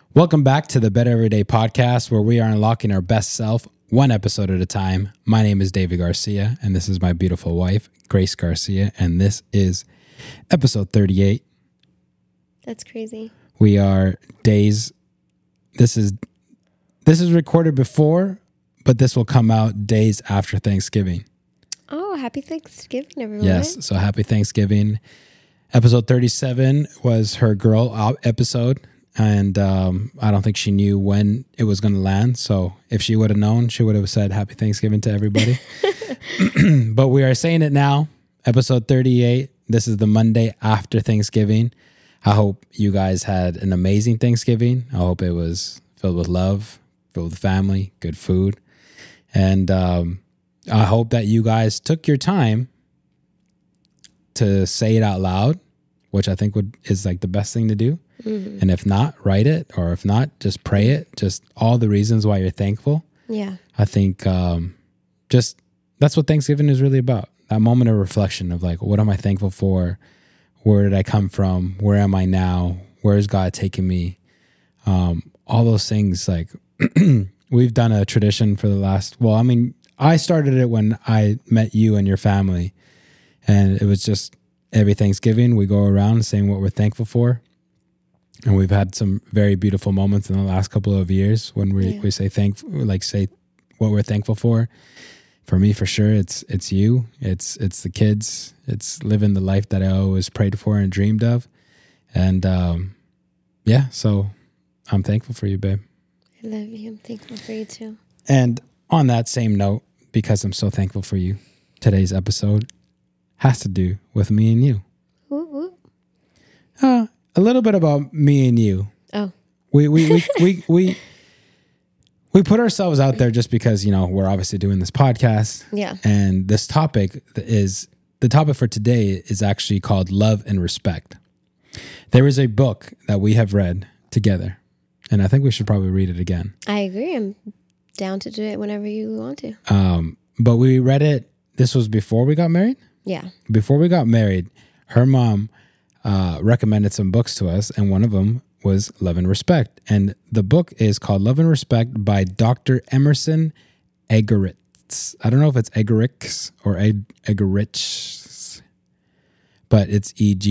Welcome back to the Better Everyday podcast, where we are unlocking our best self one episode at a time. My name is David Garcia, and this is my beautiful wife, Grace Garcia, and this is episode 38. That's crazy. We are days. This is recorded before, but this will come out days after Thanksgiving. Oh, happy Thanksgiving, everyone. Yes, so happy Thanksgiving. Episode 37 was her girl episode. And I don't think she knew when it was going to land. So if she would have known, she would have said happy Thanksgiving to everybody. But we are saying it now. Episode 38. This is the Monday after Thanksgiving. I hope you guys had an amazing Thanksgiving. I hope it was filled with love, filled with family, good food. And I hope that you guys took your time to say it out loud, which I think is like the best thing to do. Mm-hmm. And if not, write it, or if not, just pray it. Just all the reasons why you're thankful. Yeah. I think just that's what Thanksgiving is really about. That moment of reflection of like, what am I thankful for? Where did I come from? Where am I now? Where is God taking me? All those things. Like we've done a tradition for the last, I started it when I met you and your family. And it was just every Thanksgiving we go around saying what we're thankful for. And we've had some very beautiful moments in the last couple of years when we say say what we're thankful for. For me, for sure, it's you, it's the kids, it's living the life that I always prayed for and dreamed of. And so I'm thankful for you, babe. I love you. I'm thankful for you too. And on that same note, because I'm so thankful for you, today's episode has to do with me and you. Whoop, whoop. A little bit about me and you. Oh, We put ourselves out there just because, we're obviously doing this podcast. Yeah. And this topic the topic for today is actually called Love and Respect. There is a book that we have read together, and I think we should probably read it again. I agree. I'm down to do it whenever you want to. But we read it. This was before we got married. Yeah. Before we got married, her mom recommended some books to us, and one of them was Love and Respect. And the book is called Love and Respect by Dr. Emerson Eggerichs. I don't know if it's Eggerichs or Eggerichs, but it's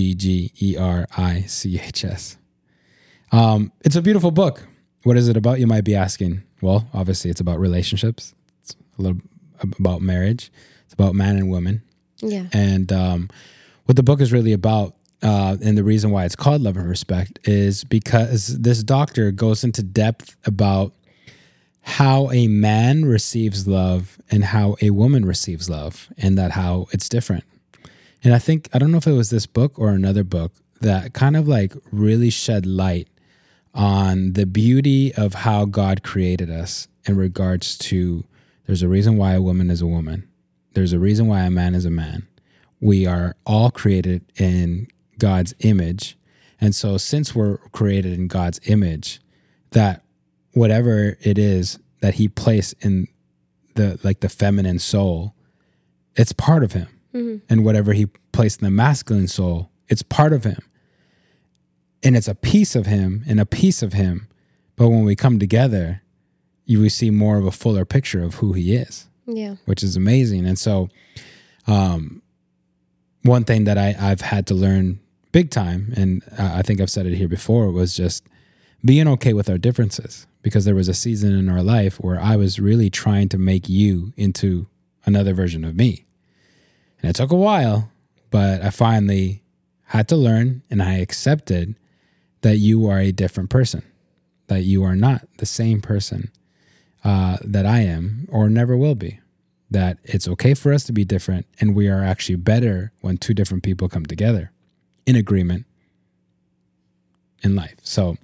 Eggerichs. It's a beautiful book. What is it about, you might be asking? Well, obviously it's about relationships. It's a little about marriage. It's about man and woman. Yeah. And what the book is really about, and the reason why it's called Love and Respect, is because this doctor goes into depth about how a man receives love and how a woman receives love, and that how it's different. And I don't know if it was this book or another book that kind of like really shed light on the beauty of how God created us in regards to there's a reason why a woman is a woman. There's a reason why a man is a man. We are all created in God's image. And so since we're created in God's image, that whatever it is that he placed in the feminine soul, it's part of him. Mm-hmm. And whatever he placed in the masculine soul, it's part of him. And it's a piece of him and a piece of him. But when we come together, we see more of a fuller picture of who he is. Yeah. Which is amazing. And so one thing that I've had to learn big time, and I think I've said it here before, was just being okay with our differences. Because there was a season in our life where I was really trying to make you into another version of me. And it took a while, but I finally had to learn, and I accepted that you are a different person, that you are not the same person that I am or never will be. That it's okay for us to be different, and we are actually better when two different people come together in agreement in life. So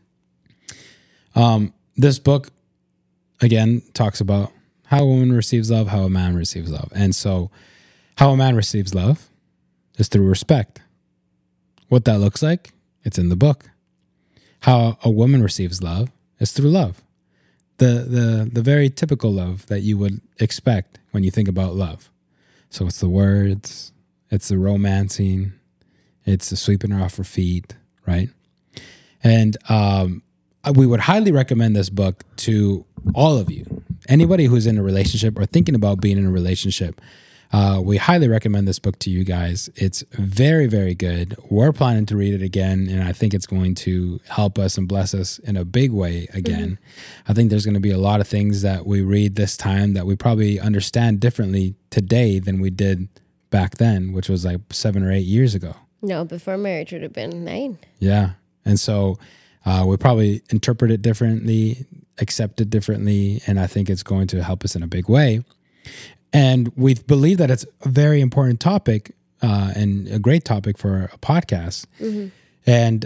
this book, again, talks about how a woman receives love, how a man receives love. And so how a man receives love is through respect. What that looks like, it's in the book. How a woman receives love is through love. The very typical love that you would expect when you think about love. So it's the words, it's the romancing, it's the sweeping her off her feet, right? And we would highly recommend this book to all of you. Anybody who's in a relationship or thinking about being in a relationship, we highly recommend this book to you guys. It's very, very good. We're planning to read it again, and I think it's going to help us and bless us in a big way again. I think there's going to be a lot of things that we read this time that we probably understand differently today than we did back then, which was like 7 or 8 years ago. No, before marriage would have been 9. Yeah. And so we probably interpret it differently, accept it differently, and I think it's going to help us in a big way. And we believe that it's a very important topic and a great topic for a podcast. And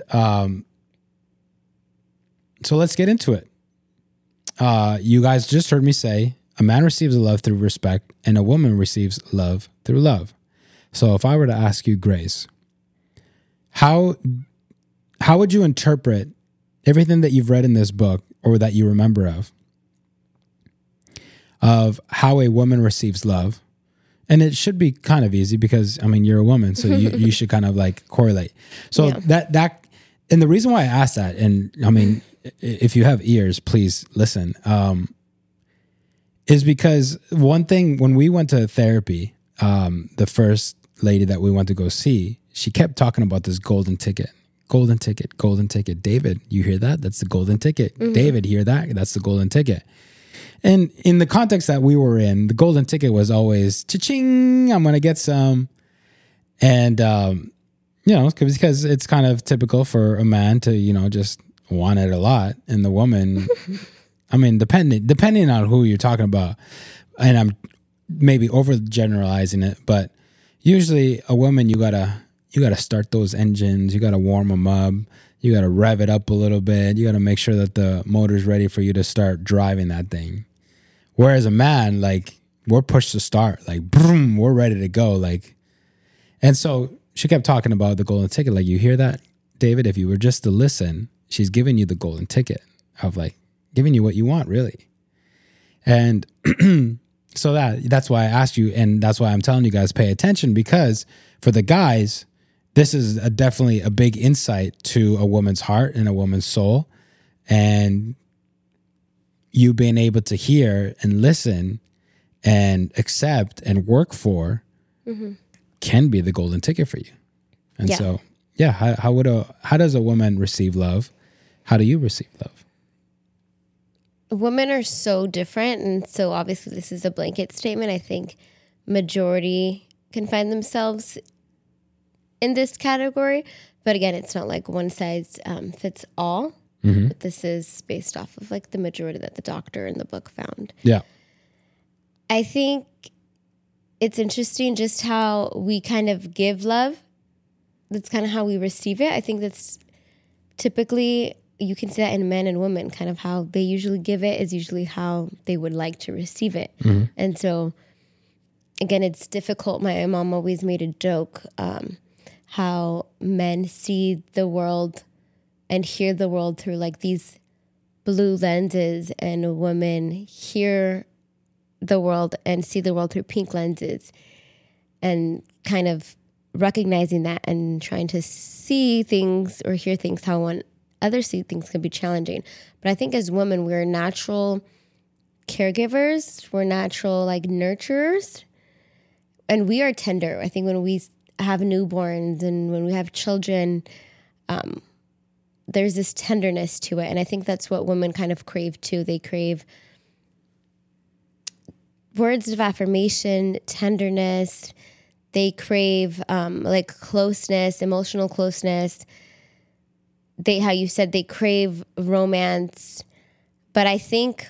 so let's get into it. You guys just heard me say, a man receives love through respect and a woman receives love through love. So if I were to ask you, Grace, how would you interpret everything that you've read in this book or that you remember of how a woman receives love? And it should be kind of easy because, I mean, you're a woman, so you should kind of like correlate. So that, and the reason why I asked that, and I mean, if you have ears, please listen, is because one thing, when we went to therapy, the first lady that we went to go see, she kept talking about this golden ticket. Golden ticket, golden ticket. David, you hear that? That's the golden ticket. David, hear that? That's the golden ticket. And in the context that we were in, the golden ticket was always, cha-ching, I'm going to get some. And, because it's kind of typical for a man to, just want it a lot. And the woman, I mean, depending on who you're talking about, and I'm maybe overgeneralizing it, but usually a woman, you gotta start those engines. You gotta warm them up. You gotta rev it up a little bit. You gotta make sure that the motor's ready for you to start driving that thing. Whereas a man, like, we're pushed to start, like, boom, we're ready to go, like. And so she kept talking about the golden ticket. Like, you hear that, David? If you were just to listen, she's giving you the golden ticket of like giving you what you want, really. And so that's why I asked you, and that's why I'm telling you guys, pay attention, because for the guys, this is definitely a big insight to a woman's heart and a woman's soul. And you being able to hear and listen and accept and work for can be the golden ticket for you. And so, how does a woman receive love? How do you receive love? Women are so different, and so obviously this is a blanket statement. I think majority can find themselves in this category, but again, it's not like one size fits all. But this is based off of like the majority that the doctor in the book found. Yeah, I think it's interesting just how we kind of give love. That's kind of how we receive it. I think that's typically, you can see that in men and women, kind of how they usually give it is usually how they would like to receive it. And so, again, it's difficult. My mom always made a joke how men see the world and hear the world through like these blue lenses, and women hear the world and see the world through pink lenses, and kind of recognizing that and trying to see things or hear things how one others see things can be challenging. But I think as women, we're natural caregivers. We're natural like nurturers, and we are tender. I think when we have newborns and when we have children, there's this tenderness to it. And I think that's what women kind of crave too. They crave words of affirmation, tenderness. They crave like closeness, emotional closeness. How you said, they crave romance. But I think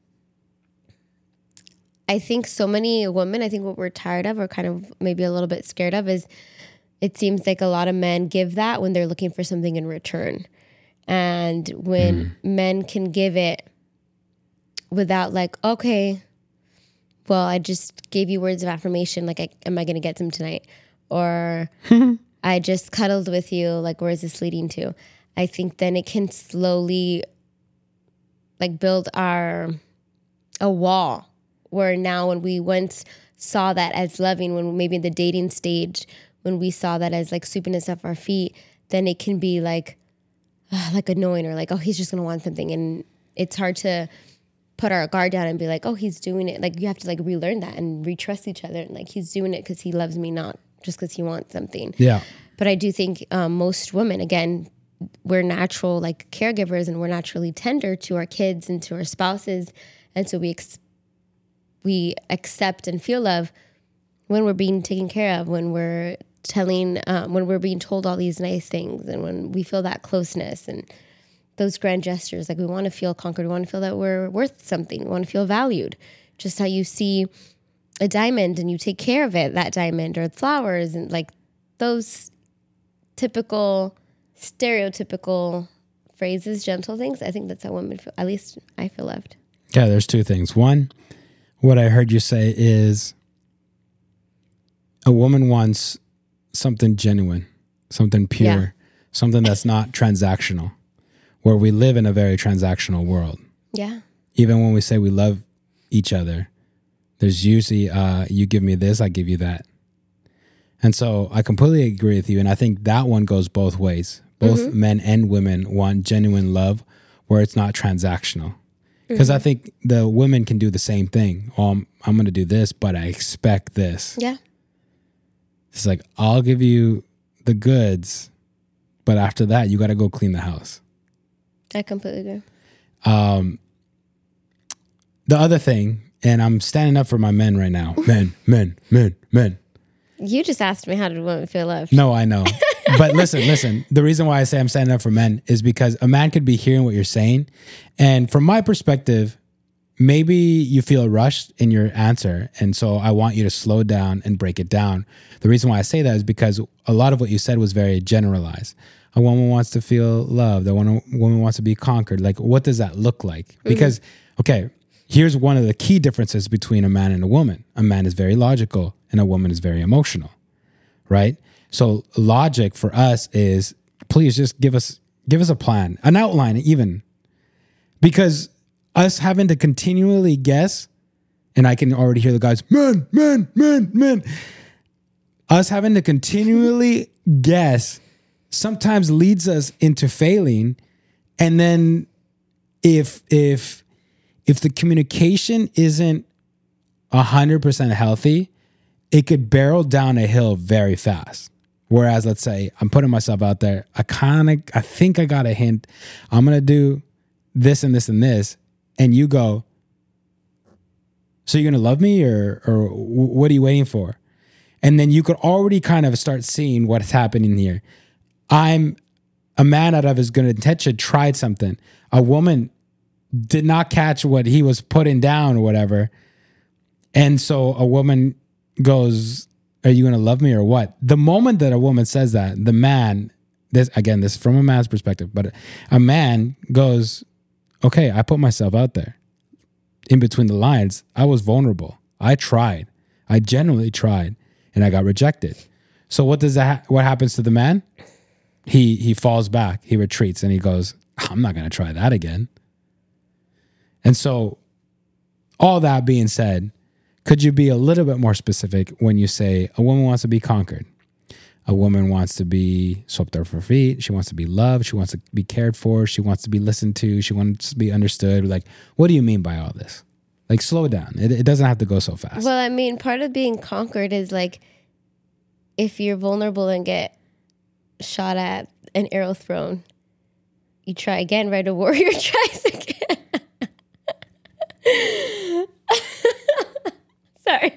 so many women, I think what we're tired of or kind of maybe a little bit scared of is it seems like a lot of men give that when they're looking for something in return. And when men can give it without like, okay, well, I just gave you words of affirmation. Like, am I going to get some tonight? Or I just cuddled with you. Like, where is this leading to? I think then it can slowly like build a wall where now when we once saw that as loving, when maybe in the dating stage, when we saw that as like sweeping us off our feet, then it can be like like annoying or like, oh, he's just going to want something. And it's hard to put our guard down and be like, oh, he's doing it. Like you have to like relearn that and retrust each other. And like, he's doing it because he loves me, not just because he wants something. Yeah. But I do think most women, again, we're natural like caregivers and we're naturally tender to our kids and to our spouses. And so we accept and feel love when we're being taken care of, when we're when we're being told all these nice things, and when we feel that closeness and those grand gestures. Like we want to feel conquered. We want to feel that we're worth something. We want to feel valued. Just how you see a diamond and you take care of it, that diamond, or flowers, and like those typical, stereotypical phrases, gentle things. I think that's how women feel. At least I feel loved. Yeah, there's two things. One, what I heard you say is a woman wants something genuine, something pure, something that's not transactional, where we live in a very transactional world. Yeah. Even when we say we love each other, there's usually, you give me this, I give you that. And so I completely agree with you. And I think that one goes both ways. Both men and women want genuine love where it's not transactional. Because I think the women can do the same thing. Oh, I'm going to do this, but I expect this. Yeah. It's like, I'll give you the goods, but after that, you got to go clean the house. I completely agree. The other thing, and I'm standing up for my men right now. Men. You just asked me how did women feel loved. No, I know. But listen. The reason why I say I'm standing up for men is because a man could be hearing what you're saying. And from my perspective, maybe you feel rushed in your answer. And so I want you to slow down and break it down. The reason why I say that is because a lot of what you said was very generalized. A woman wants to feel loved. A woman wants to be conquered. Like, what does that look like? Because, okay, here's one of the key differences between a man and a woman. A man is very logical and a woman is very emotional, right? So logic for us is, please just give us a plan, an outline even. Because us having to continually guess, and I can already hear the guys, men. Us having to continually guess sometimes leads us into failing. And then if the communication isn't 100% healthy, it could barrel down a hill very fast. Whereas, let's say I'm putting myself out there, I think I got a hint. I'm going to do this and this and this. And you go, so you're going to love me or what are you waiting for? And then you could already kind of start seeing what's happening here. I'm a man out of his good intention tried something. A woman did not catch what he was putting down or whatever. And so a woman goes, are you going to love me or what? The moment that a woman says that, the man, this is from a man's perspective, but a man goes, okay, I put myself out there. In between the lines, I was vulnerable. I tried. I genuinely tried, and I got rejected. So what happens to the man? He falls back, he retreats, and he goes, I'm not going to try that again. And so all that being said, could you be a little bit more specific when you say a woman wants to be conquered? A woman wants to be swept off her feet. She wants to be loved. She wants to be cared for. She wants to be listened to. She wants to be understood. Like, what do you mean by all this? Like, slow down. It doesn't have to go so fast. Well, I mean, part of being conquered is like, if you're vulnerable and get shot at, an arrow thrown, you try again, right? A warrior tries again. Sorry.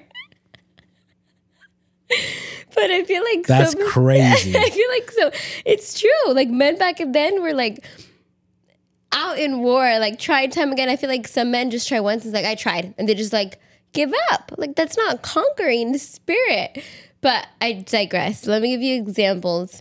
But I feel like that's crazy. I feel like so it's true. Like men back then were like out in war, like tried time again. I feel like some men just try once and it's like, I tried. And they just like give up. Like that's not conquering the spirit. But I digress. Let me give you examples.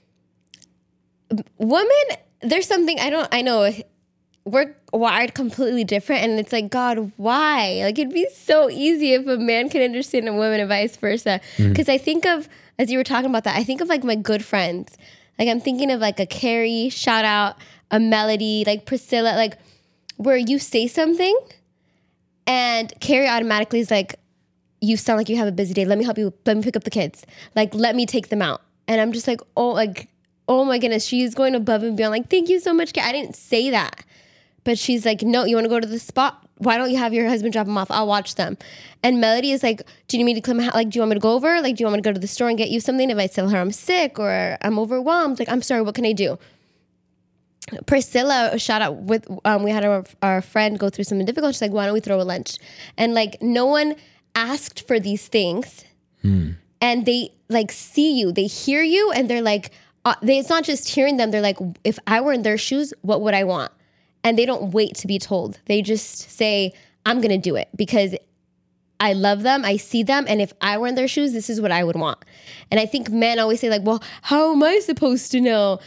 Women, there's something I know we're wired completely different, and it's like, God, why? Like it'd be so easy if a man could understand a woman and vice versa. Because I think of, as you were talking about that, I think of like my good friends. Like I'm thinking of like a Carrie, shout out, a Melody, like Priscilla, like where you say something and Carrie automatically is like, you sound like you have a busy day. Let me help you. Let me pick up the kids. Like, let me take them out. And I'm just like, oh, like, oh my goodness, she's going above and beyond. Like, thank you so much. I didn't say that. But she's like, no, you want to go to the spot? Why don't you have your husband drop them off? I'll watch them. And Melody is like, do you need me to come? Like, do you want me to go over? Like, do you want me to go to the store and get you something? If I tell her I'm sick or I'm overwhelmed, like, I'm sorry, what can I do? Priscilla, shout out with, we had our friend go through something difficult. She's like, why don't we throw a lunch? And like, no one asked for these things. And they like see you, they hear you, and they're like, it's not just hearing them. They're like, if I were in their shoes, what would I want? And they don't wait to be told. They just say, I'm going to do it because I love them. I see them. And if I were in their shoes, this is what I would want. And I think men always say like, well, how am I supposed to know?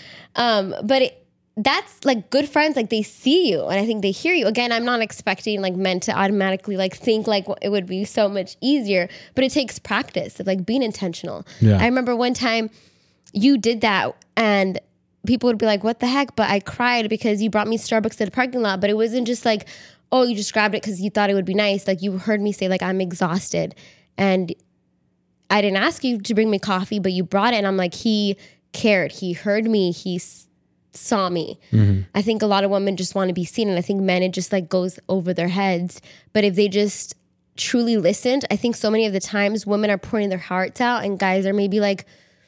That's like good friends. Like they see you and I think they hear you. Again, I'm not expecting like men to automatically like think like it would be so much easier, but it takes practice of like being intentional. Yeah. I remember one time you did that and people would be like, what the heck? But I cried because you brought me Starbucks to the parking lot. But it wasn't just like, oh, you just grabbed it because you thought it would be nice. Like you heard me say like, I'm exhausted. And I didn't ask you to bring me coffee, but you brought it. And I'm like, he cared. He heard me. He saw me. I think a lot of women just want to be seen. And I think men, it just like goes over their heads. But if they just truly listened, I think so many of the times women are pouring their hearts out and guys are maybe like,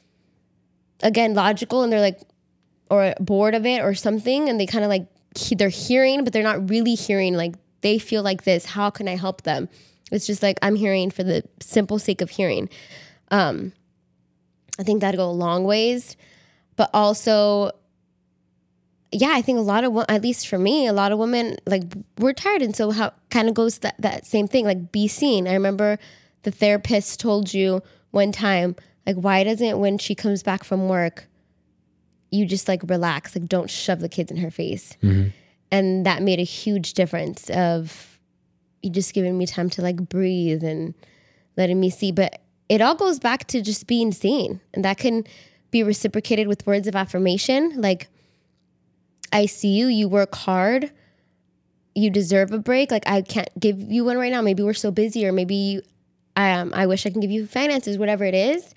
again, logical. And they're like, or bored of it or something. And they kind of like, they're hearing, but they're not really hearing. Like they feel like this, how can I help them? It's just like, I'm hearing for the simple sake of hearing. I think that'd go a long ways, but also, yeah, I think a lot of, at least for me, a lot of women, like we're tired. And so how kind of goes that same thing, like be seen. I remember the therapist told you one time, like, why doesn't, when she comes back from work, you just like relax, like don't shove the kids in her face. And that made a huge difference of you just giving me time to like breathe and letting me see. But it all goes back to just being seen. And that can be reciprocated with words of affirmation. Like, I see you, you work hard, you deserve a break. Like I can't give you one right now. Maybe we're so busy, or maybe I wish I can give you finances, whatever it is.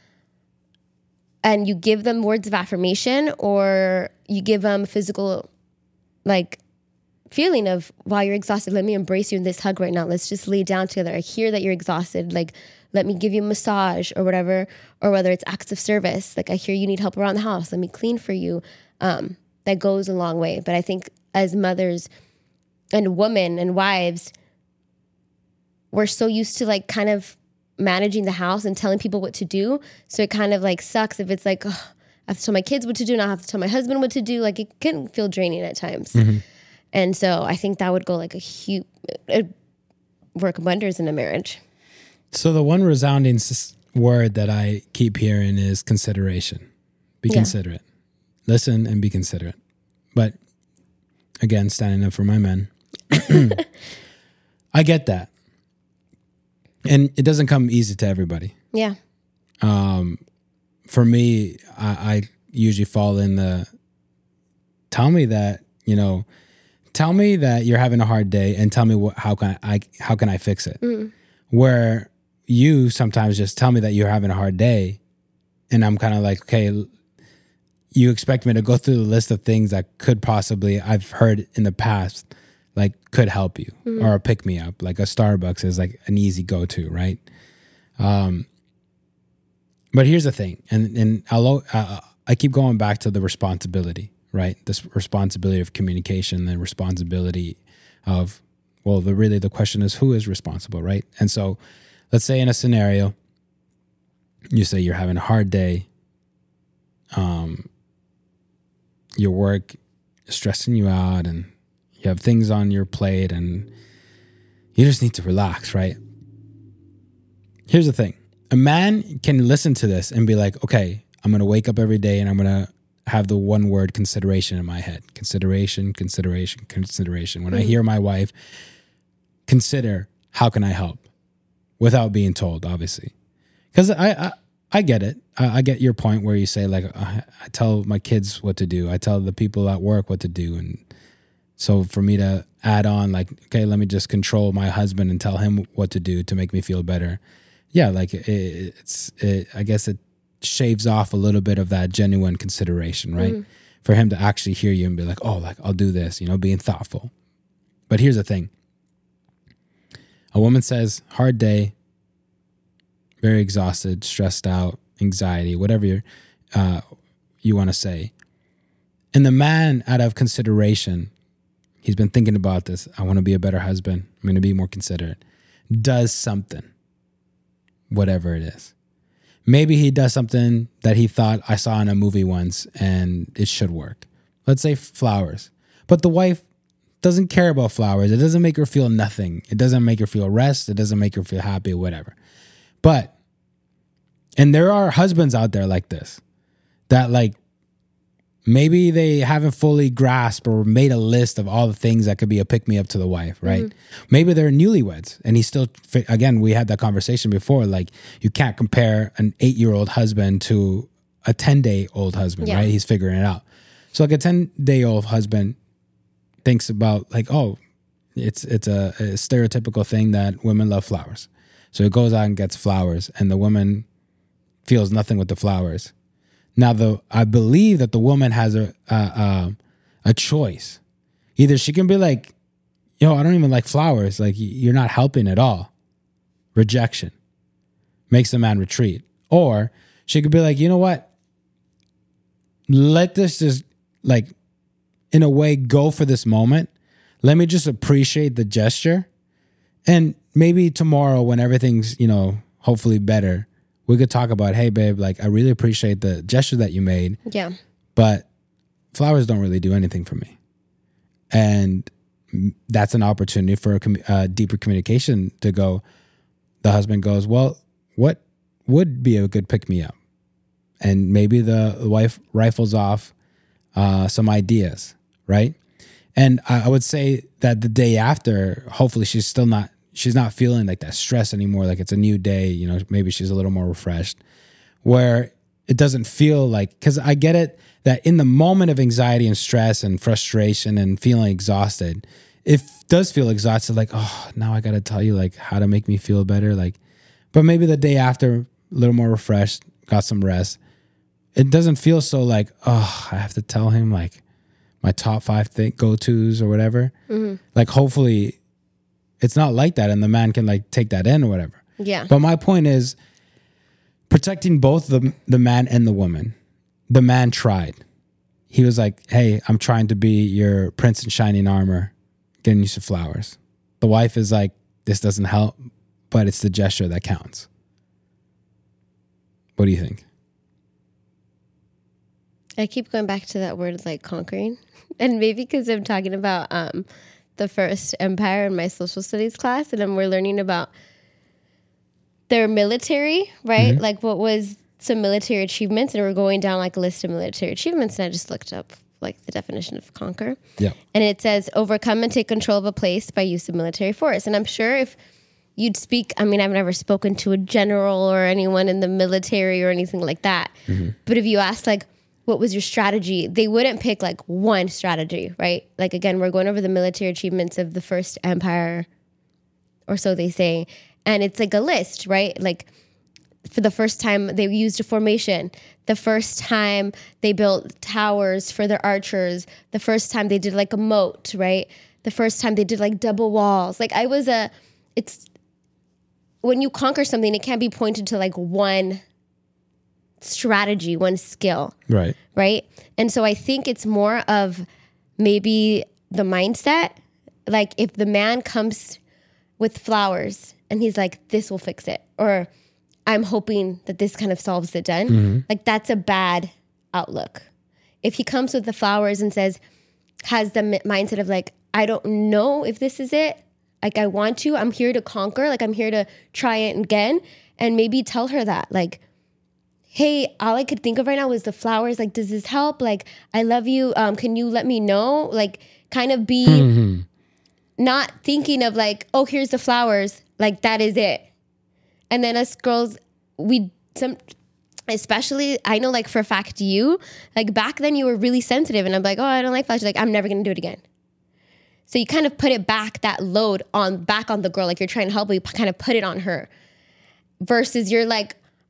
And you give them words of affirmation, or you give them a physical like feeling of, wow, you're exhausted. Let me embrace you in this hug right now. Let's just lay down together. I hear that you're exhausted. Like, let me give you a massage or whatever, or whether it's acts of service. Like I hear you need help around the house. Let me clean for you. That goes a long way. But I think as mothers and women and wives, we're so used to like kind of managing the house and telling people what to do. So it kind of like sucks if it's like, oh, I have to tell my kids what to do. Now I have to tell my husband what to do. Like it can feel draining at times. And so I think that would go like a huge, work wonders in a marriage. So the one resounding word that I keep hearing is consideration. Be considerate. Listen and be considerate. But again, standing up for my men. I get that. And it doesn't come easy to everybody. Yeah. For me, I usually fall in the, tell me that you're having a hard day and tell me how can I fix it? Where you sometimes just tell me that you're having a hard day and I'm kind of like, okay, you expect me to go through the list of things that could possibly, I've heard in the past, like could help you or pick me up. Like a Starbucks is like an easy go-to, right? But here's the thing, and I keep going back to the responsibility, right? This responsibility of communication, the responsibility of, well, the question is who is responsible, right? And so let's say in a scenario, you say you're having a hard day, your work is stressing you out and you have things on your plate and you just need to relax, right? Here's the thing. A man can listen to this and be like, okay, I'm going to wake up every day and I'm going to have the one word consideration in my head. Consideration, consideration, consideration. When I hear my wife, consider, how can I help? Without being told, obviously. Because I get it. I get your point where you say, like, I tell my kids what to do. I tell the people at work what to do. And so for me to add on, like, okay, let me just control my husband and tell him what to do to make me feel better. Yeah, like I guess it shaves off a little bit of that genuine consideration, right? For him to actually hear you and be like, oh, like I'll do this, being thoughtful. But here's the thing. A woman says, hard day, very exhausted, stressed out, anxiety, whatever you want to say. And the man, out of consideration, he's been thinking about this. I want to be a better husband. I'm going to be more considerate. Does something, whatever it is. Maybe he does something that he thought I saw in a movie once and it should work. Let's say flowers. But the wife doesn't care about flowers. It doesn't make her feel nothing. It doesn't make her feel rest. It doesn't make her feel happy, whatever. But, and there are husbands out there like this that like, maybe they haven't fully grasped or made a list of all the things that could be a pick-me-up to the wife, right? Maybe they're newlyweds and he's still, again, we had that conversation before, like you can't compare an 8-year-old husband to a 10-day-old husband, right? He's figuring it out. So like a 10-day-old husband thinks about like, oh, it's a stereotypical thing that women love flowers. So he goes out and gets flowers and the woman feels nothing with the flowers. Now, I believe that the woman has a choice. Either she can be like, I don't even like flowers. Like, you're not helping at all. Rejection makes the man retreat. Or she could be like, you know what? Let this just, like, in a way, go for this moment. Let me just appreciate the gesture. And maybe tomorrow when everything's, hopefully better, we could talk about, hey, babe, like, I really appreciate the gesture that you made. Yeah. But flowers don't really do anything for me. And that's an opportunity for a deeper communication to go. The husband goes, well, what would be a good pick-me-up? And maybe the wife rifles off some ideas, right? And I would say that the day after, hopefully she's not feeling like that stress anymore. Like it's a new day, maybe she's a little more refreshed where it doesn't feel like, because I get it that in the moment of anxiety and stress and frustration and feeling exhausted, it does feel exhausted. Like, oh, now I got to tell you like how to make me feel better. Like, but maybe the day after a little more refreshed, got some rest. It doesn't feel so like, oh, I have to tell him like my top 5 go-tos or whatever. Like hopefully it's not like that and the man can like take that in or whatever. Yeah. But my point is protecting both the man and the woman. The man tried. He was like, hey, I'm trying to be your prince in shining armor, getting you some flowers. The wife is like, this doesn't help, but it's the gesture that counts. What do you think? I keep going back to that word like conquering. And maybe because I'm talking about the First Empire in my social studies class, and we're learning about their military, right? Like what was some military achievements, and we're going down like a list of military achievements, and I just looked up like the definition of conquer. Yeah. And it says overcome and take control of a place by use of military force. And I'm sure if you'd speak, I've never spoken to a general or anyone in the military or anything like that. But if you ask like, what was your strategy? They wouldn't pick like one strategy, right? Like again, we're going over the military achievements of the First Empire, or so they say. And it's like a list, right? Like for the first time they used a formation. The first time they built towers for their archers. The first time they did like a moat, right? The first time they did like double walls. Like it's when you conquer something, it can't be pointed to like one strategy, one skill. Right. And so I think it's more of maybe the mindset. Like if the man comes with flowers and he's like, this will fix it, or I'm hoping that this kind of solves it done. Like that's a bad outlook. If he comes with the flowers and has the mindset of like, I don't know if this is it. Like I want to, I'm here to conquer. Like I'm here to try it again. And maybe tell her that like, hey, all I could think of right now was the flowers. Like, does this help? Like, I love you. Can you let me know? Like, kind of be not thinking of like, oh, here's the flowers. Like, that is it. And then us girls, especially, I know like for a fact you, like back then you were really sensitive. And I'm like, oh, I don't like flowers. Like, I'm never going to do it again. So you kind of put it back, that load back on the girl. Like you're trying to help, but you kind of put it on her. Versus you're like,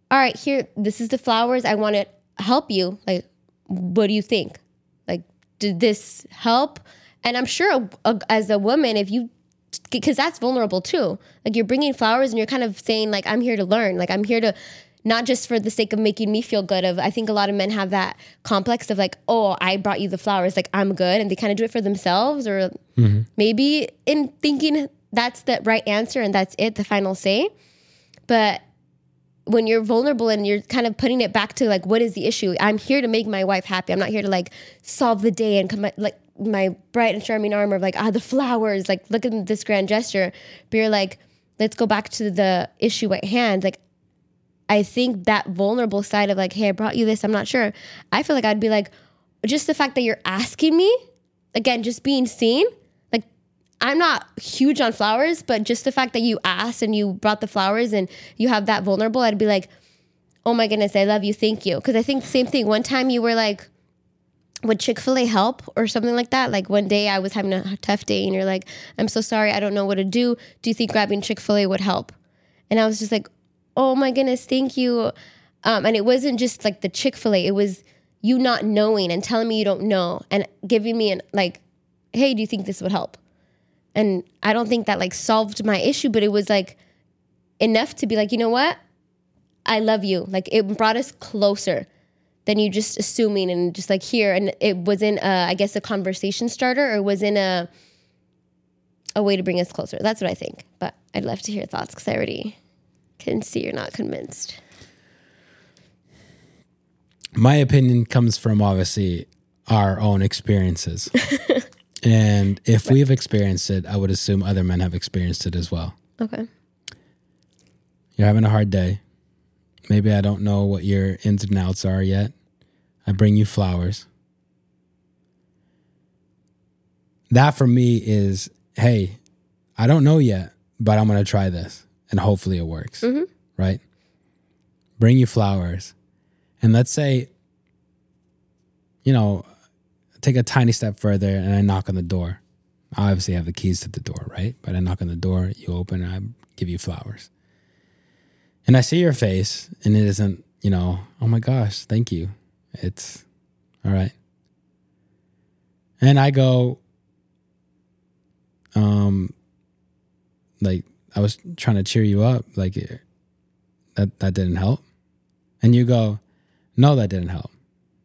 all right, here, this is the flowers. I want to help you. Like, what do you think? Like, did this help? And I'm sure as a woman, if you, because that's vulnerable too. Like, you're bringing flowers and you're kind of saying, like, I'm here to learn. Like, I'm here to, not just for the sake of making me feel good. I think a lot of men have that complex of like, oh, I brought you the flowers, like I'm good. And they kind of do it for themselves, or maybe in thinking that's the right answer and that's it, the final say. But when you're vulnerable and you're kind of putting it back to like, what is the issue? I'm here to make my wife happy. I'm not here to like solve the day and come like my bright and charming armor of like, the flowers, like look at this grand gesture. But you're like, let's go back to the issue at hand. Like, I think that vulnerable side of like, hey, I brought you this, I'm not sure. I feel like I'd be like, just the fact that you're asking me, again, just being seen. Like, I'm not huge on flowers, but just the fact that you asked and you brought the flowers and you have that vulnerable, I'd be like, oh my goodness, I love you, thank you. Because I think the same thing. One time you were like, would Chick-fil-A help or something like that? Like one day I was having a tough day and you're like, I'm so sorry, I don't know what to do. Do you think grabbing Chick-fil-A would help? And I was just like, oh my goodness, thank you. And it wasn't just like the Chick-fil-A. It was you not knowing and telling me you don't know and giving me an like, hey, do you think this would help? And I don't think that like solved my issue, but it was like enough to be like, you know what? I love you. Like it brought us closer than you just assuming and just like here. And it wasn't, I guess, a conversation starter, or it wasn't a way to bring us closer. That's what I think. But I'd love to hear thoughts because I already can see you're not convinced. My opinion comes from obviously our own experiences. And if we've experienced it, I would assume other men have experienced it as well. Okay. You're having a hard day. Maybe I don't know what your ins and outs are yet. I bring you flowers. That for me is, hey, I don't know yet, but I'm going to try this and hopefully it works. Mm-hmm. Right? Bring you flowers. And let's say, you know, take a tiny step further and I knock on the door. I obviously have the keys to the door, right? But I knock on the door, you open, and I give you flowers. And I see your face, and it isn't, you know, oh my gosh, thank you. It's all right. And I go, like, I was trying to cheer you up, like, that didn't help. And you go, no, that didn't help.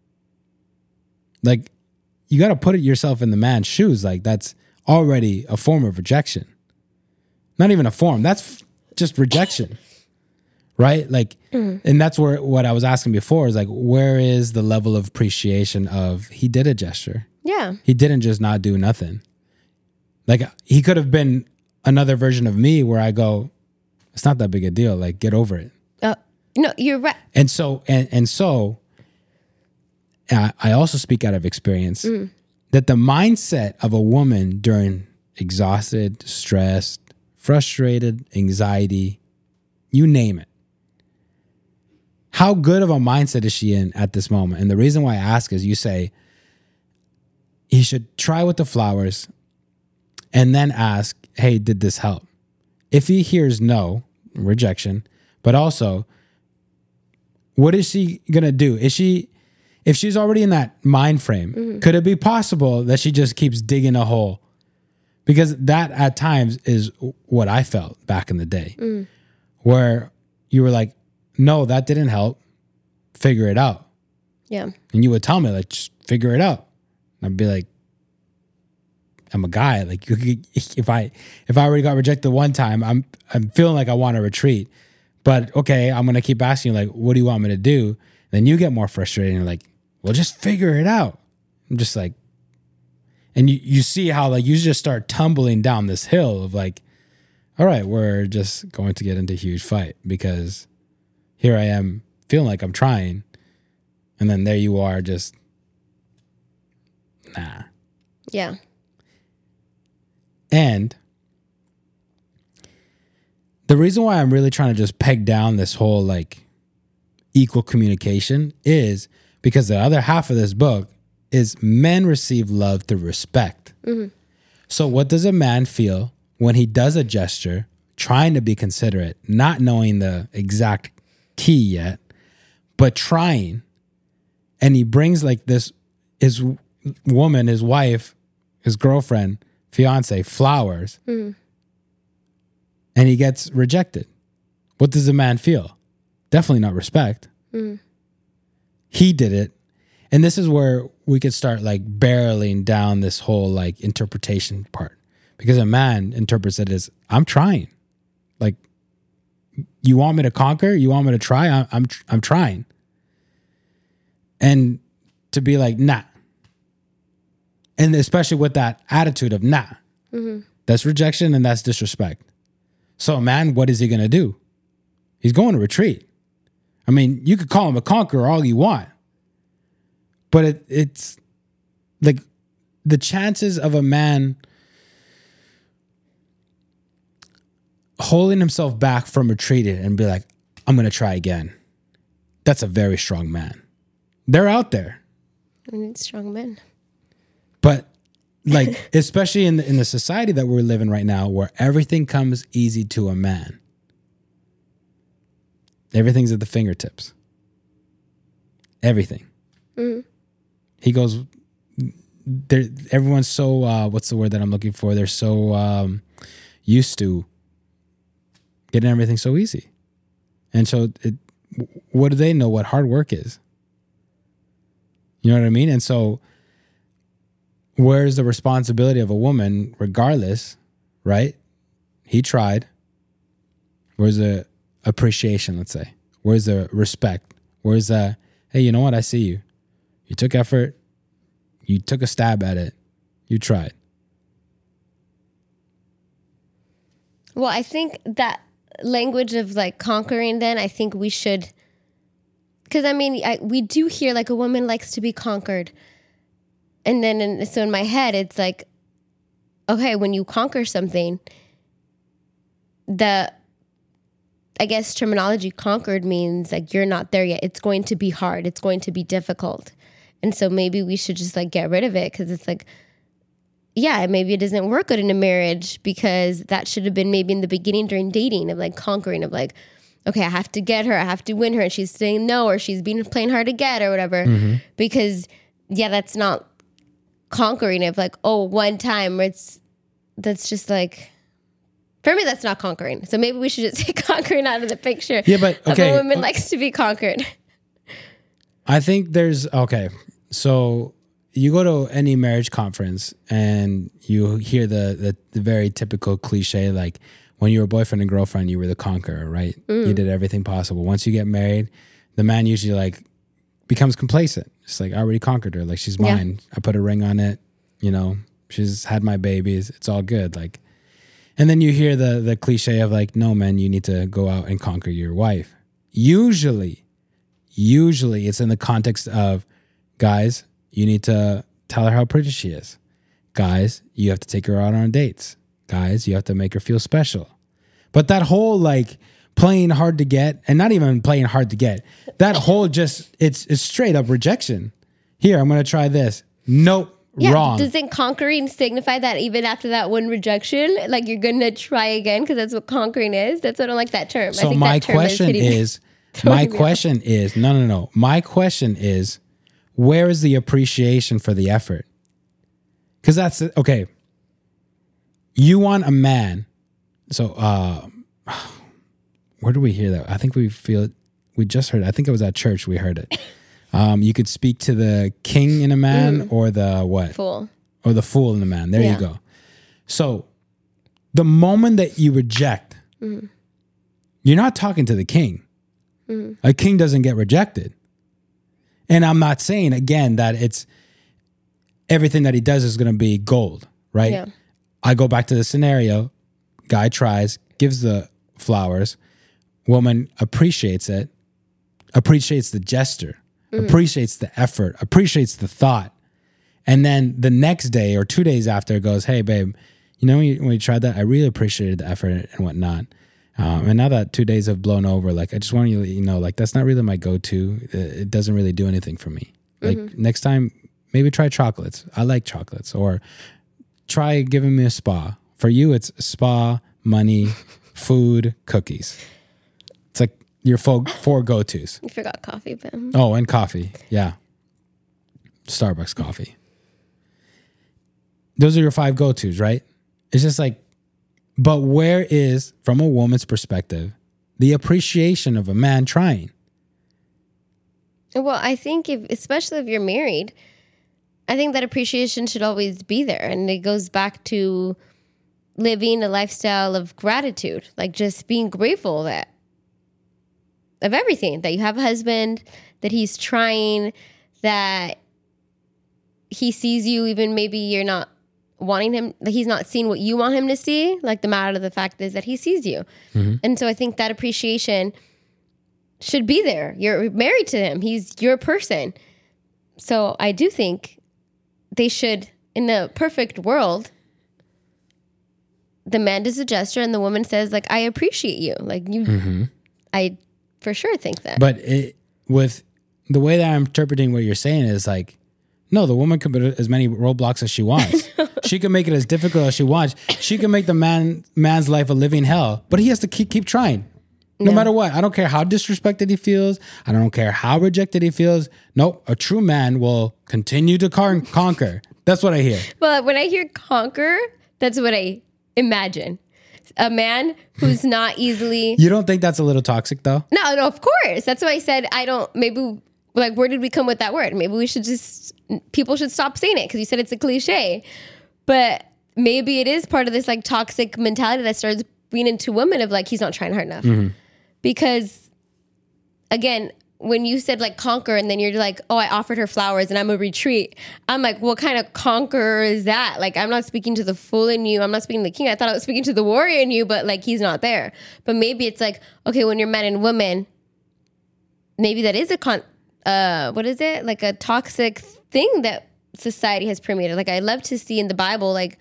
Like, you got to put it yourself in the man's shoes. Like, that's already a form of rejection. Not even a form. That's just rejection. Right? Like, and that's where what I was asking before is like, where is the level of appreciation of he did a gesture? Yeah. He didn't just not do nothing. Like, he could have been another version of me where I go, it's not that big a deal. Like, get over it. No, you're right. And so, I also speak out of experience that the mindset of a woman during exhausted, stressed, frustrated, anxiety, you name it. How good of a mindset is she in at this moment? And the reason why I ask is you say, he should try with the flowers and then ask, hey, did this help? If he hears no, rejection, but also, what is she going to do? If she's already in that mind frame, could it be possible that she just keeps digging a hole? Because that at times is what I felt back in the day, where you were like, no, that didn't help. Figure it out. Yeah. And you would tell me, like, just figure it out. And I'd be like, I'm a guy. Like, if I already got rejected one time, I'm feeling like I want to retreat. But okay, I'm gonna keep asking you, like, what do you want me to do? Then you get more frustrated and you're like, well, just figure it out. I'm just like, and you see how like you just start tumbling down this hill of like, all right, we're just going to get into a huge fight because here I am feeling like I'm trying. And then there you are just, nah. Yeah. And the reason why I'm really trying to just peg down this whole like equal communication is because the other half of this book is men receive love through respect. So what does a man feel when he does a gesture, trying to be considerate, not knowing the exact key yet, but trying. And he brings like this, his woman, his wife, his girlfriend, fiance, flowers. And he gets rejected. What does the man feel? Definitely not respect. He did it. And this is where we could start like barreling down this whole like interpretation part. Because a man interprets it as, I'm trying. Like, you want me to conquer? You want me to try? I'm trying. And to be like, nah. And especially with that attitude of nah. That's rejection and that's disrespect. So man, what is he going to do? He's going to retreat. I mean, you could call him a conqueror all you want. But it's like the chances of a man holding himself back from retreating and be like, I'm going to try again. That's a very strong man. They're out there. I need strong men. But like, especially in the society that we're living right now, where everything comes easy to a man. Everything's at the fingertips. Everything. He goes, everyone's so, what's the word that I'm looking for? They're so used to getting everything so easy. And so what do they know what hard work is? You know what I mean? And so where's the responsibility of a woman regardless, right? He tried. Where's the appreciation, let's say? Where's the respect? Where's the, hey, you know what? I see you. You took effort. You took a stab at it. You tried. Well, I think that language of like conquering, then I think we should, because I mean, we do hear like a woman likes to be conquered. And then, so in my head, it's like, okay, when you conquer something, I guess terminology conquered means like you're not there yet. It's going to be hard. It's going to be difficult. And so maybe we should just like get rid of it, because it's like, yeah, maybe it doesn't work good in a marriage, because that should have been maybe in the beginning during dating of like conquering, of like, okay, I have to get her, I have to win her, and she's saying no, or she's been playing hard to get or whatever. Because yeah, that's not conquering of like, oh, one time where that's just like, for me, that's not conquering. So maybe we should just take conquering out of the picture. Yeah, but okay. Of a woman likes to be conquered. I think so you go to any marriage conference and you hear the very typical cliche, like when you were boyfriend and girlfriend, you were the conqueror, right? You did everything possible. Once you get married, the man usually like becomes complacent. It's like, I already conquered her. Like, she's mine. Yeah. I put a ring on it. You know, she's had my babies. It's all good. Like, and then you hear the cliche of like, no, man, you need to go out and conquer your wife. Usually it's in the context of, guys, you need to tell her how pretty she is. Guys, you have to take her out on dates. Guys, you have to make her feel special. But that whole like playing hard to get, and not even playing hard to get, that whole just, it's straight up rejection. Here, I'm going to try this. Nope. Yeah, wrong. Doesn't conquering signify that even after that one rejection, like you're going to try again? Because that's what conquering is. That's why I don't like that term. So I think my that term question is my question is, no. My question is, where is the appreciation for the effort? Because that's, okay. You want a man. So, where do we hear that? I think we just heard it. I think it was at church we heard it. You could speak to the king in a man or the what? Fool. Or the fool in a man. There you go. So the moment that you reject, you're not talking to the king. A king doesn't get rejected. And I'm not saying, again, that it's everything that he does is going to be gold, right? Yeah. I go back to the scenario. Guy tries, gives the flowers. Woman appreciates it, appreciates the gesture, appreciates the effort, appreciates the thought. And then the next day or 2 days after goes, hey, babe, you know, when you tried that, I really appreciated the effort and whatnot. And now that 2 days have blown over, like, I just want you to let you know, like, that's not really my go-to. It doesn't really do anything for me. Like, next time, maybe try chocolates. I like chocolates. Or try giving me a spa. For you, it's spa, money, food, cookies. It's like, your four go-tos. You forgot coffee, but Oh, and coffee. Yeah. Starbucks coffee. Those are your 5 go-tos, right? It's just like, but where is, from a woman's perspective, the appreciation of a man trying? well, I think especially if you're married, I think that appreciation should always be there, and it goes back to living a lifestyle of gratitude, like just being grateful of everything, that you have a husband, that he's trying, that he sees you, even maybe you're not wanting him, that he's not seeing what you want him to see. Like, the matter of the fact is that he sees you. And so I think that appreciation should be there. You're married to him. He's your person. So I do think they should, in a perfect world, the man does a gesture and the woman says, like, I appreciate you. Like, I for sure think that. But with the way that I'm interpreting what you're saying is like, no, the woman can put as many roadblocks as she wants. She can make it as difficult as she wants. She can make the man's life a living hell, but he has to keep trying. No matter what. I don't care how disrespected he feels. I don't care how rejected he feels. Nope. A true man will continue to conquer. That's what I hear. Well, when I hear conquer, that's what I imagine. A man who's not easily... You don't think that's a little toxic, though? No, of course. That's why I said maybe, like, where did we come with that word? Maybe we should people should stop saying it, because you said it's a cliche. But maybe it is part of this, like, toxic mentality that starts being into women of, like, he's not trying hard enough. Because, again, when you said, like, conquer, and then you're like, oh, I offered her flowers and I'm a retreat. I'm like, what kind of conqueror is that? Like, I'm not speaking to the fool in you. I'm not speaking to the king. I thought I was speaking to the warrior in you, but, like, he's not there. But maybe it's like, okay, when you're men and women, maybe that is what is it? Like a toxic thing that society has permeated. Like, I love to see in the Bible, like,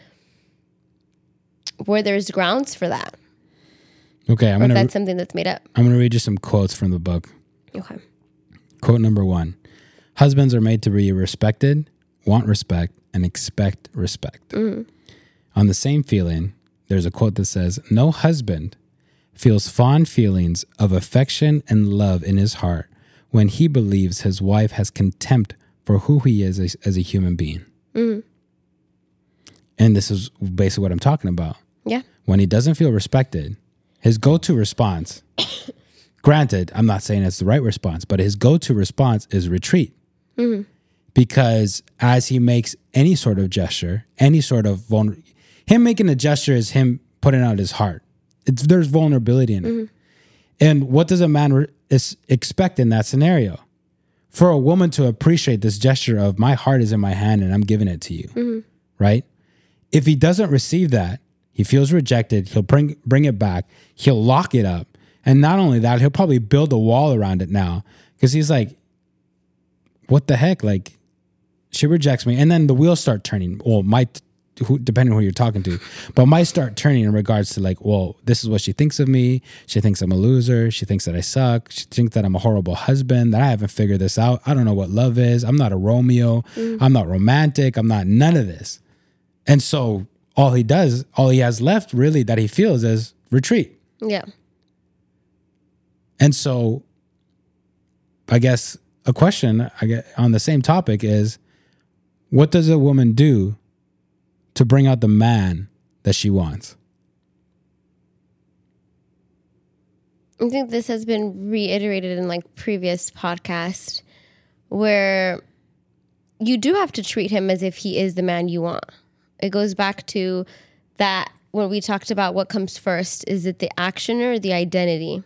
where there's grounds for that. Okay, or if that's something that's made up. I'm going to read you some quotes from the book. Okay. Quote number 1. Husbands are made to be respected, want respect, and expect respect. On the same feeling, there's a quote that says, no husband feels fond feelings of affection and love in his heart when he believes his wife has contempt for who he is as a human being. And this is basically what I'm talking about. Yeah. When he doesn't feel respected, his go-to response, granted, I'm not saying it's the right response, but his go-to response is retreat. Because as he makes any sort of gesture, any sort of him making a gesture is him putting out his heart. There's vulnerability in it. And what does a man expect in that scenario? For a woman to appreciate this gesture of my heart is in my hand and I'm giving it to you, right? If he doesn't receive that, he feels rejected. He'll bring it back. He'll lock it up. And not only that, he'll probably build a wall around it now because he's like, what the heck? Like, she rejects me. And then the wheels start turning. Well, depending on who you're talking to, but might start turning in regards to like, well, this is what she thinks of me. She thinks I'm a loser. She thinks that I suck. She thinks that I'm a horrible husband, that I haven't figured this out. I don't know what love is. I'm not a Romeo. I'm not romantic. I'm not none of this. And so all he has left really that he feels is retreat. Yeah. And so I guess a question on the same topic is, what does a woman do to bring out the man that she wants? I think this has been reiterated in like previous podcasts where you do have to treat him as if he is the man you want. It goes back to that when we talked about what comes first. Is it the action or the identity?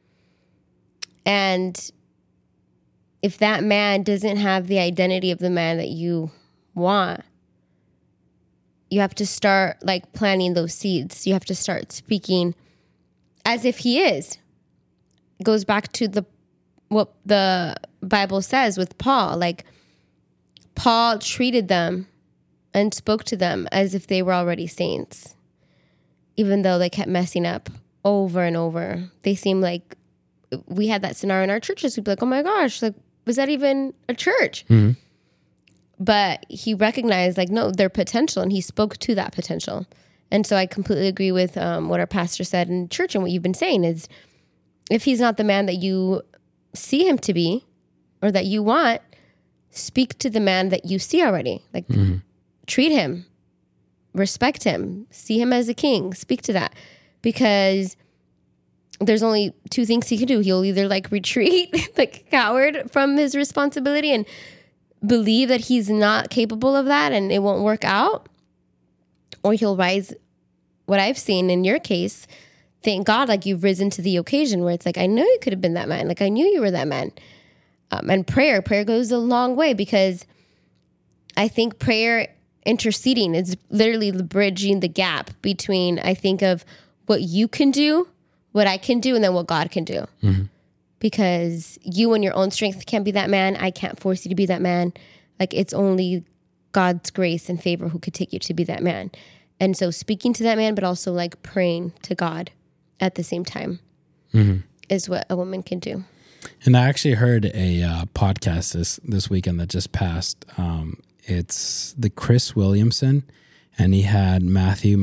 And if that man doesn't have the identity of the man that you want, you have to start like planting those seeds. You have to start speaking as if he is. It goes back to what the Bible says with Paul. Like, Paul treated them and spoke to them as if they were already saints, even though they kept messing up over and over. They seemed like, we had that scenario in our churches. We'd be like, oh my gosh, like, was that even a church? But he recognized, like, no, their potential, and he spoke to that potential. And so I completely agree with what our pastor said in church, and what you've been saying is if he's not the man that you see him to be or that you want, speak to the man that you see already. Like, treat him, respect him, see him as a king, speak to that. Because there's only two things he can do. He'll either like retreat like a coward from his responsibility and believe that he's not capable of that and it won't work out, or he'll rise. What I've seen in your case, thank God, like you've risen to the occasion where it's like, I know you could have been that man. Like I knew you were that man. And prayer goes a long way, because I think prayer interceding is literally bridging the gap between, I think, of what you can do, what I can do, and then what God can do. Because you and your own strength can't be that man. I can't force you to be that man. Like it's only God's grace and favor who could take you to be that man. And so speaking to that man, but also like praying to God at the same time is what a woman can do. And I actually heard a podcast this weekend that just passed. It's the Chris Williamson, and he had Matthew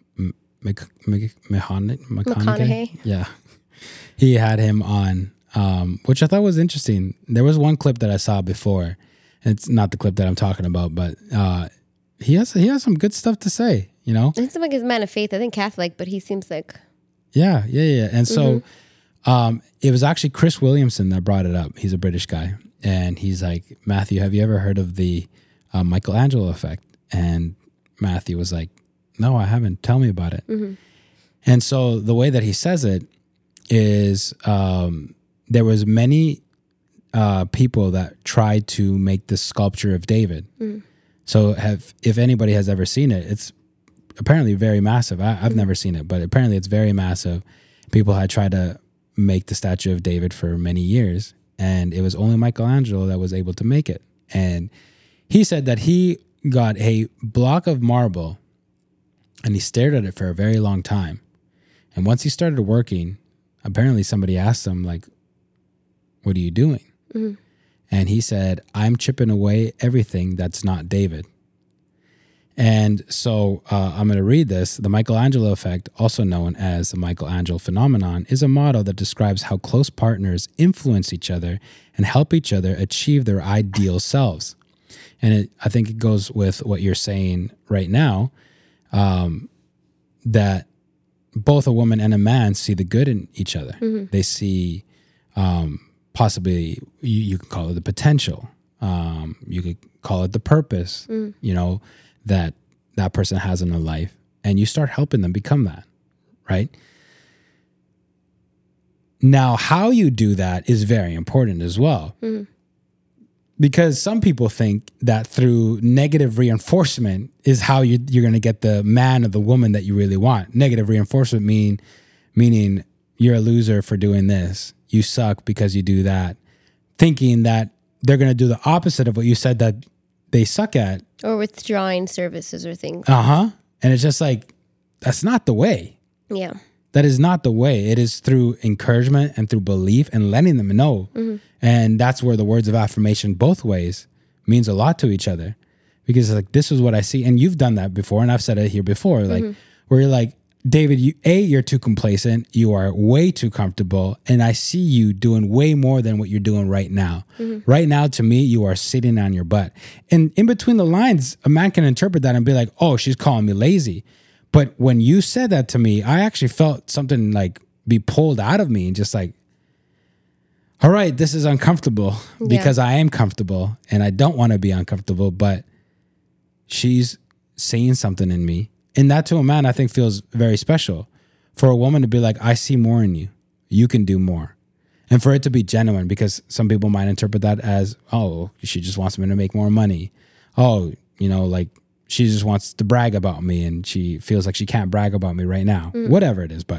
McConaughey. Yeah. He had him on, which I thought was interesting. There was one clip that I saw before. It's not the clip that I'm talking about, but he has some good stuff to say, you know? He seems like he's a man of faith. I think Catholic, but he seems like... Yeah. And so it was actually Chris Williamson that brought it up. He's a British guy. And he's like, Matthew, have you ever heard of the Michelangelo effect? And Matthew was like, no, I haven't. Tell me about it. And so the way that he says it is there was many people that tried to make the sculpture of David. So if anybody has ever seen it, it's apparently very massive. I've never seen it, but apparently it's very massive. People had tried to make the statue of David for many years, and it was only Michelangelo that was able to make it. And he said that he got a block of marble and he stared at it for a very long time. And once he started working, apparently somebody asked him, like, what are you doing? And he said, I'm chipping away everything that's not David. And so I'm going to read this. The Michelangelo effect, also known as the Michelangelo phenomenon, is a model that describes how close partners influence each other and help each other achieve their ideal selves. And I think it goes with what you're saying right now, that both a woman and a man see the good in each other. They see possibly, you could call it the potential. You could call it the purpose, you know, that person has in their life, and you start helping them become that, right? Now, how you do that is very important as well. Because some people think that through negative reinforcement is how you're going to get the man or the woman that you really want. Negative reinforcement meaning you're a loser for doing this. You suck because you do that. Thinking that they're going to do the opposite of what you said that they suck at. Or withdrawing services or things. And it's just like, that's not the way. Yeah. That is not the way. It is through encouragement and through belief and letting them know. And that's where the words of affirmation both ways means a lot to each other. Because it's like, this is what I see. And you've done that before. And I've said it here before. Like, where you're like, David, you're too complacent. You are way too comfortable. And I see you doing way more than what you're doing right now. Right now, to me, you are sitting on your butt. And in between the lines, a man can interpret that and be like, oh, she's calling me lazy. But when you said that to me, I actually felt something like be pulled out of me and just like, all right, this is uncomfortable because I am comfortable and I don't want to be uncomfortable, but she's saying something in me. And that to a man, I think, feels very special. For a woman to be like, I see more in you. You can do more. And for it to be genuine, because some people might interpret that as, oh, she just wants me to make more money. Oh, you know, like she just wants to brag about me and she feels like she can't brag about me right now. Whatever it is. But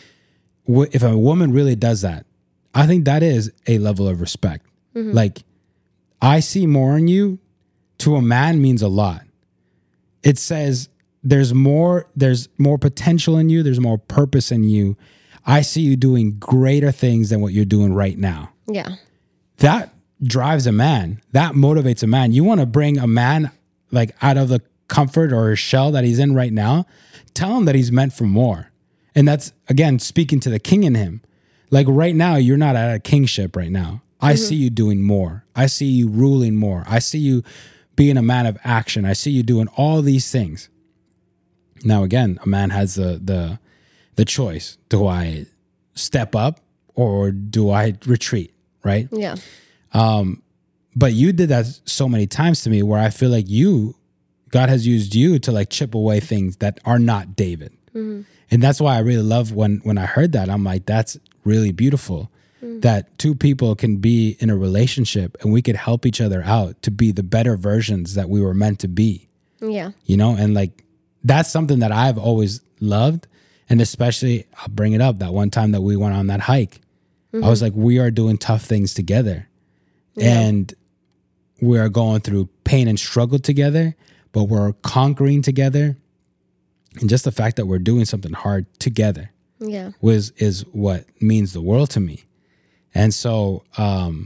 if a woman really does that, I think that is a level of respect. Like, I see more in you to a man means a lot. It says, there's more potential in you. There's more purpose in you. I see you doing greater things than what you're doing right now. Yeah. That drives a man. That motivates a man. You want to bring a man like out of the comfort or his shell that he's in right now. Tell him that he's meant for more. And that's, again, speaking to the king in him. Like right now, you're not at a kingship right now. I see you doing more. I see you ruling more. I see you being a man of action. I see you doing all these things. Now, again, a man has the choice. Do I step up or do I retreat? Right? Yeah. But you did that so many times to me where I feel like God has used you to like chip away things that are not David. Mm-hmm. And that's why I really love when I heard that. I'm like, that's really beautiful. Mm-hmm. That two people can be in a relationship and we could help each other out to be the better versions that we were meant to be. Yeah. You know, and like, that's something that I've always loved. And especially, I'll bring it up, that one time that we went on that hike. Mm-hmm. I was like, we are doing tough things together. Yeah. And we are going through pain and struggle together, but we're conquering together. And just the fact that we're doing something hard together is what means the world to me. And so, I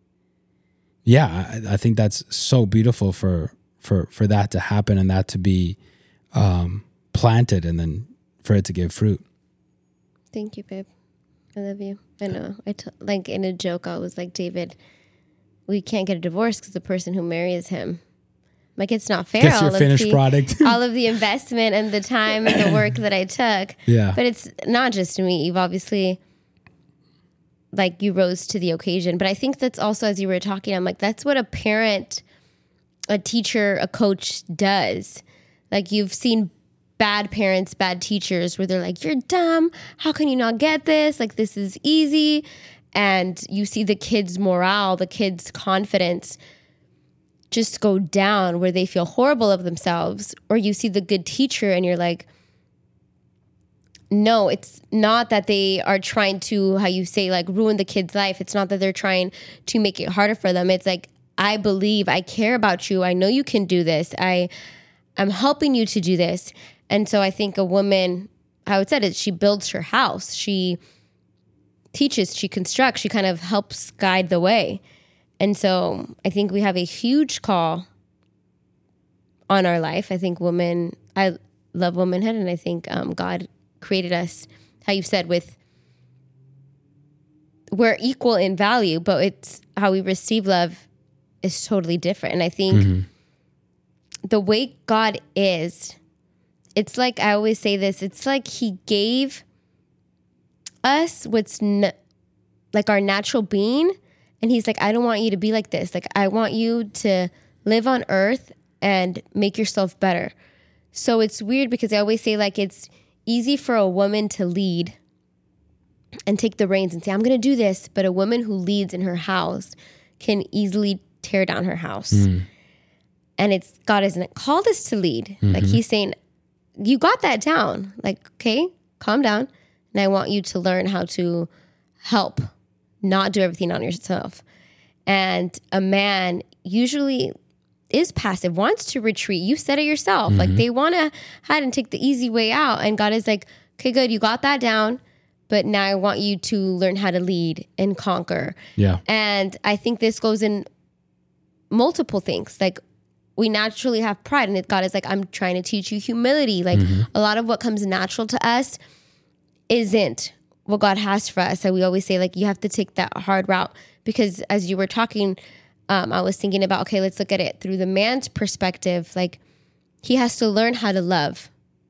think that's so beautiful for that to happen and that to be planted and then for it to give fruit. Thank you, babe. I love you. I know. Like in a joke, I was like, David, we can't get a divorce because the person who marries him, like, it's not fair. Gets your finished product. All of the investment and the time and the work that I took. Yeah. But it's not just me. You've obviously, like, you rose to the occasion. But I think that's also, as you were talking, I'm like, that's what a parent, a teacher, a coach does. Like, you've seen bad parents, bad teachers where they're like, you're dumb. How can you not get this? Like, this is easy. And you see the kids' morale, the kids' confidence just go down where they feel horrible of themselves. Or you see the good teacher and you're like, no, it's not that they are trying to, how you say, like, ruin the kid's life. It's not that they're trying to make it harder for them. It's like, I believe, I care about you. I know you can do this. I'm helping you to do this. And so I think a woman, how it said it, she builds her house. She teaches, she constructs, she kind of helps guide the way. And so I think we have a huge call on our life. I think I love womanhood, and I think God created us, how you said, we're equal in value, but it's how we receive love is totally different. And I think the way God is, it's like, I always say this, it's like he gave us what's like our natural being. And he's like, I don't want you to be like this. Like, I want you to live on earth and make yourself better. So it's weird because I always say, like, it's easy for a woman to lead and take the reins and say, I'm going to do this. But a woman who leads in her house can easily tear down her house. And God hasn't called us to lead. Like, he's saying, you got that down. Like, okay, calm down. And I want you to learn how to help, not do everything on yourself. And a man usually is passive, wants to retreat. You said it yourself. Like, they want to hide and take the easy way out. And God is like, okay, good, you got that down. But now I want you to learn how to lead and conquer. Yeah. And I think this goes in multiple things. Like, we naturally have pride, and God is like, I'm trying to teach you humility. Like, a lot of what comes natural to us isn't what God has for us. So we always say, like, you have to take that hard route, because as you were talking, I was thinking about, okay, let's look at it through the man's perspective. Like, he has to learn how to love.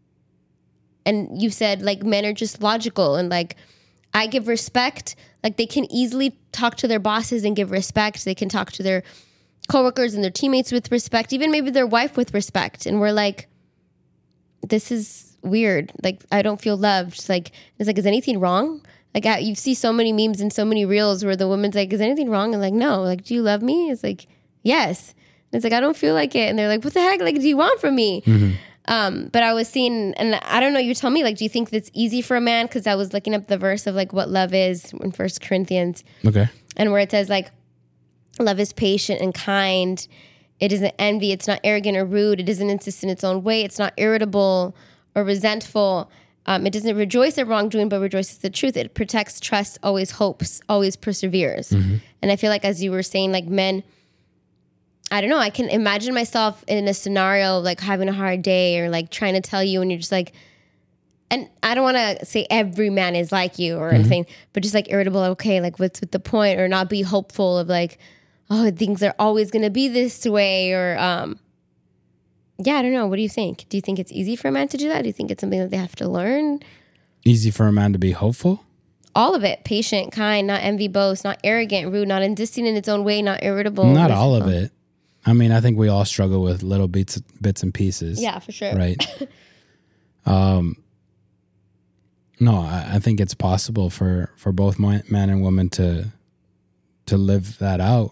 And you said, like, men are just logical, and like, I give respect. Like, they can easily talk to their bosses and give respect. They can talk to their coworkers and their teammates with respect, even maybe their wife with respect. And we're like, this is weird. Like, I don't feel loved. Like, it's like, is anything wrong? Like, you see so many memes and so many reels where the woman's like, is anything wrong? And like, no. Like, do you love me? It's like, yes. And it's like, I don't feel like it. And they're like, what the heck? Like, do you want from me? But I was seeing, and I don't know, you tell me, like, do you think that's easy for a man? Because I was looking up the verse of like what love is in 1 Corinthians. Okay. And where it says, like, love is patient and kind. It isn't envy. It's not arrogant or rude. It doesn't insist in its own way. It's not irritable or resentful. It doesn't rejoice at wrongdoing, but rejoices at the truth. It protects, trusts, always hopes, always perseveres. And I feel like, as you were saying, like, men, I don't know, I can imagine myself in a scenario like having a hard day or like trying to tell you, and you're just like, and I don't want to say every man is like you or anything, but just like irritable, okay, like what's with the point, or not be hopeful of like, oh, things are always going to be this way, or yeah, I don't know. What do you think? Do you think it's easy for a man to do that? Do you think it's something that they have to learn? Easy for a man to be hopeful? All of it. Patient, kind, not envy, boast, not arrogant, rude, not insisting in its own way, not irritable. Not all of it. I mean, I think we all struggle with little bits and pieces. Yeah, for sure. Right. No, I think it's possible for both man and woman to live that out.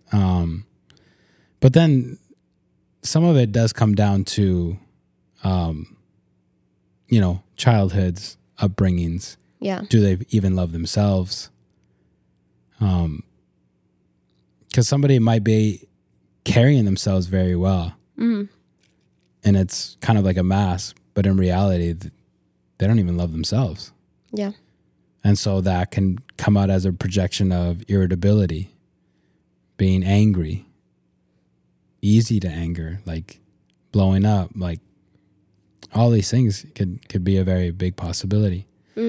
But then some of it does come down to, childhoods, upbringings. Yeah. Do they even love themselves? Because somebody might be carrying themselves very well, and it's kind of like a mask, but in reality, they don't even love themselves. Yeah. And so that can come out as a projection of irritability, being angry, easy to anger, like blowing up, like all these things could be a very big possibility.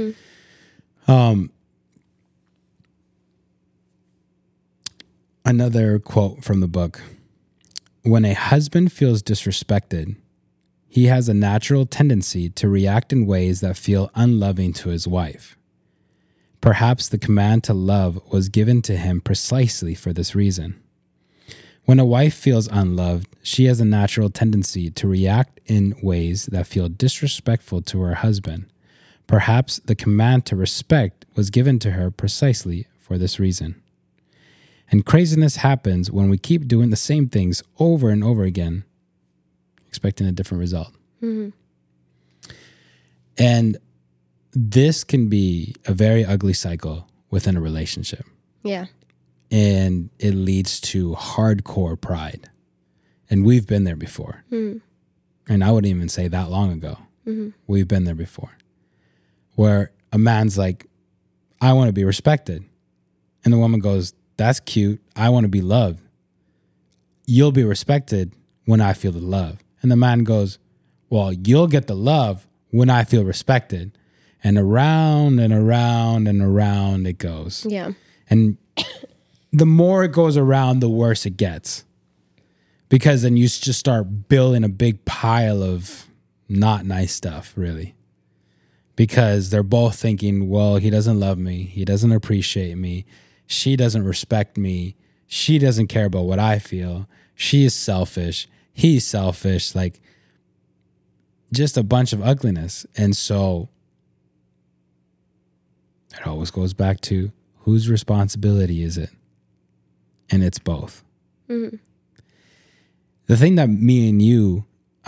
Another quote from the book: when a husband feels disrespected, he has a natural tendency to react in ways that feel unloving to his wife. Perhaps the command to love was given to him precisely for this reason. When a wife feels unloved, she has a natural tendency to react in ways that feel disrespectful to her husband. Perhaps the command to respect was given to her precisely for this reason. And craziness happens when we keep doing the same things over and over again, expecting a different result. And this can be a very ugly cycle within a relationship. Yeah. And it leads to hardcore pride. And we've been there before. And I wouldn't even say that long ago. We've been there before. Where a man's like, I want to be respected. And the woman goes, that's cute. I want to be loved. You'll be respected when I feel the love. And the man goes, well, you'll get the love when I feel respected. And around and around and around it goes. Yeah. And the more it goes around, the worse it gets. Because then you just start building a big pile of not nice stuff, really. Because they're both thinking, well, he doesn't love me. He doesn't appreciate me. She doesn't respect me. She doesn't care about what I feel. She is selfish. He's selfish. Like, just a bunch of ugliness. And so it always goes back to, whose responsibility is it? And it's both. The thing that me and you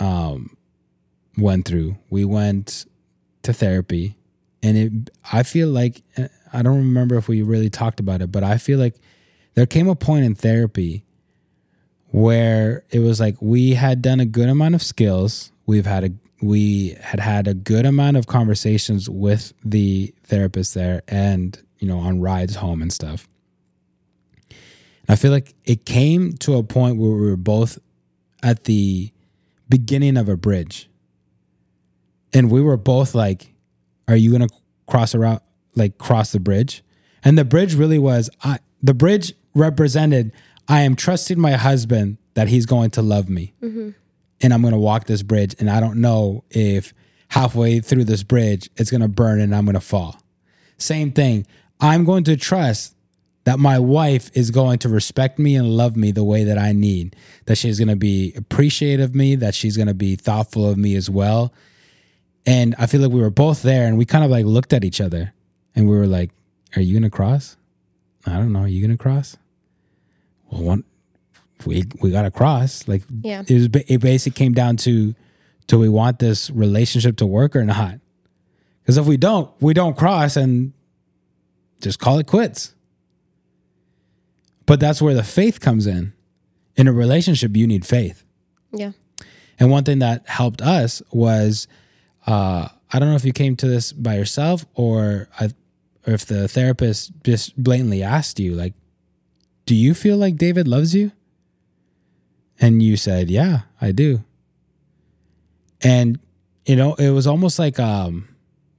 went through, we went to therapy, and I feel like, I don't remember if we really talked about it, but I feel like there came a point in therapy where it was like we had done a good amount of skills. We had a good amount of conversations with the therapist there, and on rides home and stuff. And I feel like it came to a point where we were both at the beginning of a bridge, and we were both like, "Are you gonna cross the bridge?" And the bridge really was, the bridge represented, I am trusting my husband that he's going to love me. And I'm going to walk this bridge, and I don't know if halfway through this bridge, it's going to burn and I'm going to fall. Same thing. I'm going to trust that my wife is going to respect me and love me the way that I need, that she's going to be appreciative of me, that she's going to be thoughtful of me as well. And I feel like we were both there, and we kind of like looked at each other, and we were like, are you going to cross? I don't know. Are you going to cross? Well, we got to cross. Like, yeah. It basically came down to, do we want this relationship to work or not? Because if we don't cross, and just call it quits. But that's where the faith comes in. In a relationship, you need faith. Yeah. And one thing that helped us was, I don't know if you came to this by yourself or if the therapist just blatantly asked you, like, do you feel like David loves you? And you said, yeah, I do. And, it was almost like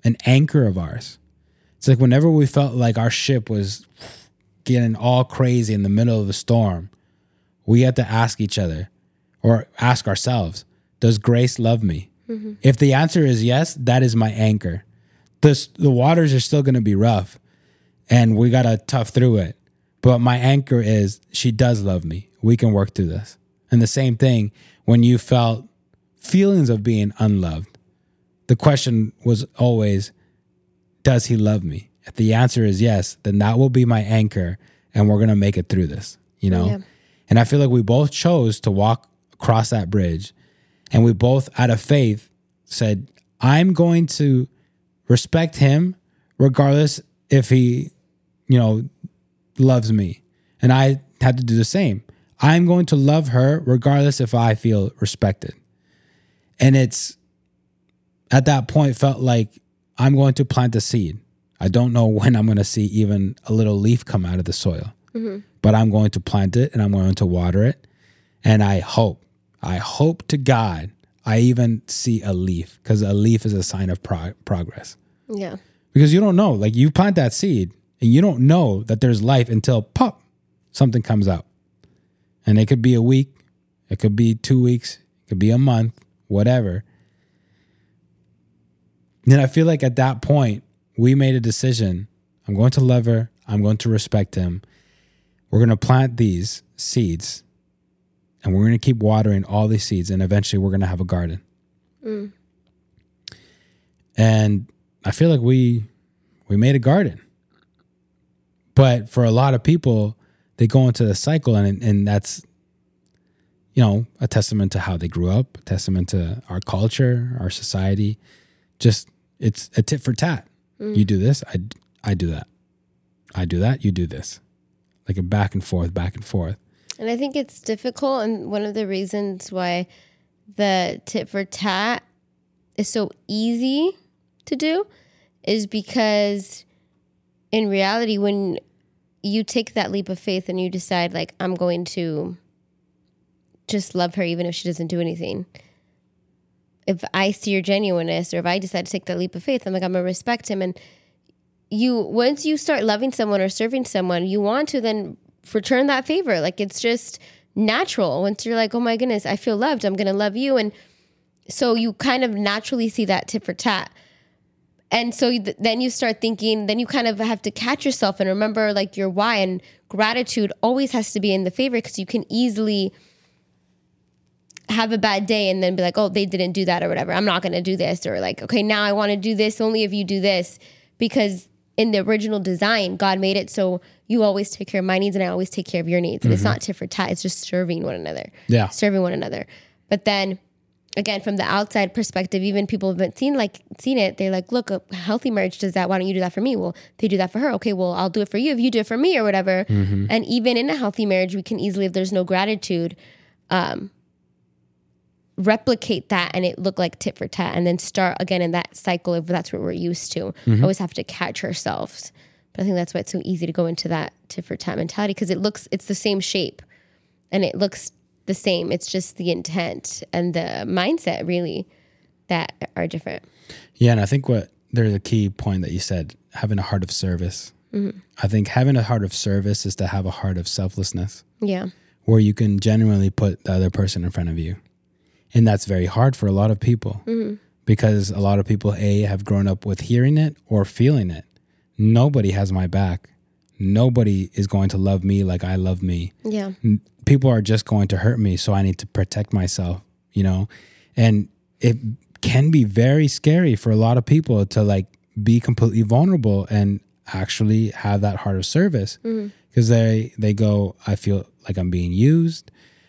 an anchor of ours. It's like whenever we felt like our ship was getting all crazy in the middle of a storm, we had to ask each other or ask ourselves, does Grace love me? Mm-hmm. If the answer is yes, that is my anchor. The waters are still going to be rough and we got to tough through it. But my anchor is she does love me. We can work through this. And the same thing when you felt feelings of being unloved. The question was always, does he love me? If the answer is yes, then that will be my anchor and we're going to make it through this, you know? Yeah. And I feel like we both chose to walk across that bridge and we both out of faith said, I'm going to respect him regardless if he, loves me. And I had to do the same. I'm going to love her regardless if I feel respected. And it's at that point felt like I'm going to plant a seed. I don't know when I'm going to see even a little leaf come out of the soil, but I'm going to plant it and I'm going to water it. And I hope to God, I even see a leaf because a leaf is a sign of progress. Yeah. Because you don't know, like you plant that seed and you don't know that there's life until pop, something comes out. And it could be a week, it could be 2 weeks, it could be a month, whatever. And I feel like at that point, we made a decision. I'm going to love her. I'm going to respect him. We're going to plant these seeds and we're going to keep watering all these seeds. And eventually we're going to have a garden. Mm. And I feel like we made a garden. But for a lot of people, they go into the cycle and that's, a testament to how they grew up, a testament to our culture, our society. Just, it's a tit for tat. Mm. You do this, I do that. I do that, you do this. Like a back and forth, back and forth. And I think it's difficult. And one of the reasons why the tit for tat is so easy to do is because in reality, when you take that leap of faith and you decide like, I'm going to just love her even if she doesn't do anything. If I see your genuineness or if I decide to take that leap of faith, I'm like, I'm going to respect him. And once you start loving someone or serving someone, you want to then return that favor. Like it's just natural. Once you're like, oh my goodness, I feel loved, I'm going to love you. And so you kind of naturally see that tit for tat. And so then you start thinking, then you kind of have to catch yourself and remember like your why, and gratitude always has to be in the favor because you can easily have a bad day and then be like, oh, they didn't do that or whatever. I'm not going to do this. Or like, okay, now I want to do this only if you do this, because in the original design, God made it so you always take care of my needs and I always take care of your needs. And it's not tit for tat. It's just serving one another. Yeah. Serving one another. But then again, from the outside perspective, even people who haven't seen it, they're like, look, a healthy marriage does that. Why don't you do that for me? Well, they do that for her. Okay, well, I'll do it for you if you do it for me or whatever. Mm-hmm. And even in a healthy marriage, we can easily, if there's no gratitude, replicate that and it look like tit for tat and then start again in that cycle if that's what we're used to. Always have to catch ourselves. But I think that's why it's so easy to go into that tit for tat mentality, because it's the same shape and it looks the same. It's just the intent and the mindset really that are different. Yeah. And I think there's a key point that you said, having a heart of service. Mm-hmm. I think having a heart of service is to have a heart of selflessness. Yeah. Where you can genuinely put the other person in front of you. And that's very hard for a lot of people because a lot of people, have grown up with hearing it or feeling it. Nobody has my back. Nobody is going to love me like I love me. Yeah. People are just going to hurt me, so I need to protect myself, And it can be very scary for a lot of people to like be completely vulnerable and actually have that heart of service because they go, I feel like I'm being used.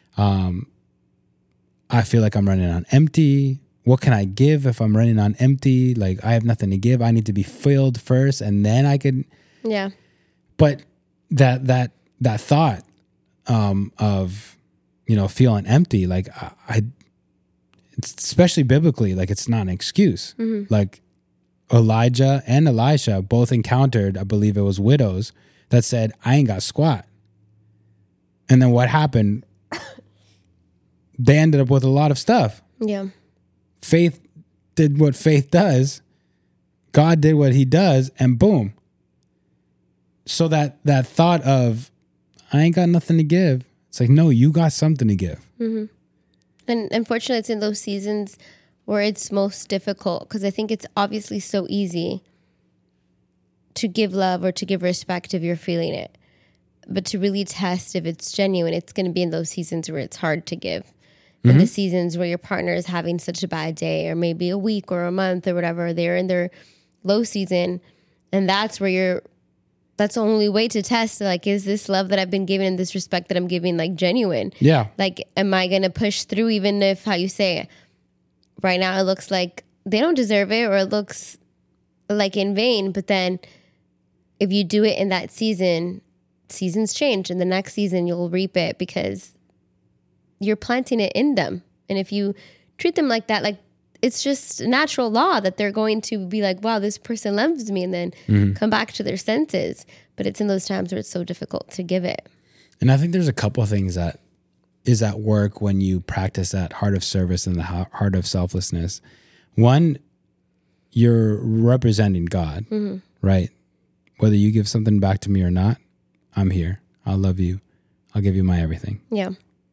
I feel like I'm running on empty. What can I give if I'm running on empty? Like I have nothing to give. I need to be filled first and then I can. Yeah. But that thought of, feeling empty, like it's especially biblically, like it's not an excuse. Mm-hmm. Like Elijah and Elisha both encountered, I believe it was widows that said, I ain't got squat. And then what happened? They ended up with a lot of stuff. Yeah. Faith did what faith does, God did what he does, and boom. So that thought of, I ain't got nothing to give. It's like, no, you got something to give. Mm-hmm. And unfortunately, it's in those seasons where it's most difficult, because I think it's obviously so easy to give love or to give respect if you're feeling it. But to really test if it's genuine, it's going to be in those seasons where it's hard to give. In the seasons where your partner is having such a bad day, or maybe a week or a month or whatever, they're in their low season. And that's where that's the only way to test, like, is this love that I've been giving and this respect that I'm giving, like, genuine? Yeah. Like, am I going to push through even if, how you say, right now it looks like they don't deserve it, or it looks like in vain. But then if you do it in that season, seasons change, and the next season you'll reap it because you're planting it in them. And if you treat them like that, like, it's just a natural law that they're going to be like, wow, this person loves me, and then come back to their senses. But it's in those times where it's so difficult to give it. And I think there's a couple of things that is at work when you practice that heart of service and the heart of selflessness. One, you're representing God, right? Whether you give something back to me or not, I'm here. I'll love you. I'll give you my everything. Yeah.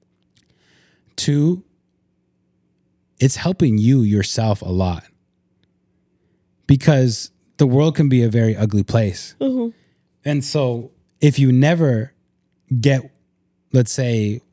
Two, it's helping you yourself a lot, because the world can be a very ugly place. And so if you never get, let's say,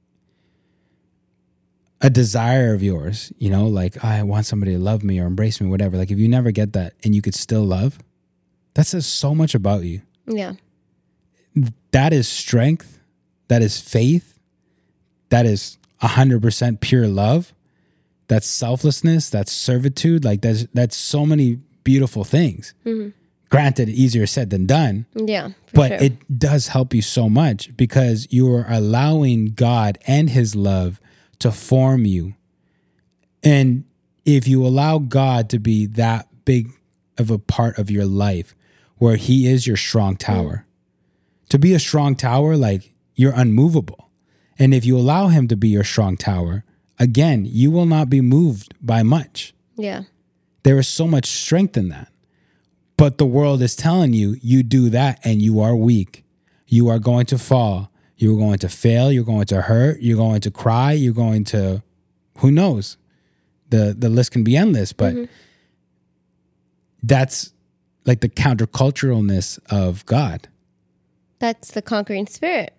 a desire of yours, you know, like, I want somebody to love me or embrace me, whatever. Like, if you never get that and you could still love, that says so much about you. Yeah. That is strength. That is faith. That is 100% pure love. That's selflessness. That's servitude. Like, that's so many beautiful things. Granted, easier said than done. Yeah. But it does help you so much, because you are allowing God and his love to form you. And if you allow God to be that big of a part of your life, where he is your strong tower, to be a strong tower, like, you're unmovable. And if you allow him to be your strong tower, again, you will not be moved by much. Yeah. There is so much strength in that. But the world is telling you, you do that and you are weak. You are going to fall. You're going to fail. You're going to hurt. You're going to cry. You're going to, who knows? The list can be endless, but that's like the counterculturalness of God. That's the conquering spirit.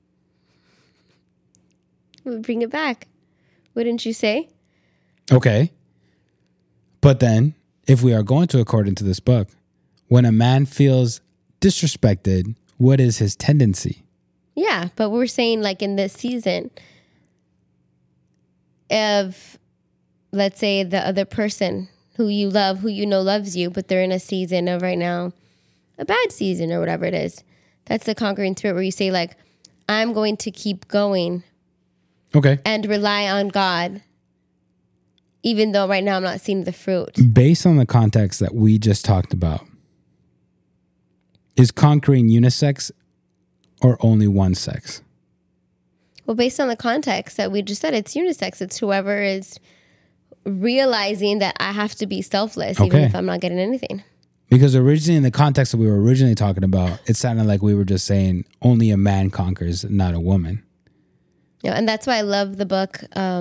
We'll bring it back. Wouldn't you say? Okay. But then, if we are going to according to this book, when a man feels disrespected, what is his tendency? Yeah, but we're saying, like, in this season, if, let's say, the other person who you love, who you know loves you, but they're in a season of right now, a bad season or whatever it is, that's the conquering spirit, where you say, like, I'm going to keep going. Okay. And rely on God, even though right now I'm not seeing the fruit. Based on the context that we just talked about, is conquering unisex or only one sex? Well, based on the context that we just said, it's unisex. It's whoever is realizing that I have to be selfless, even if I'm not getting anything. Because originally, in the context that we were originally talking about, it sounded like we were just saying only a man conquers, not a woman. Yeah, and that's why I love the book.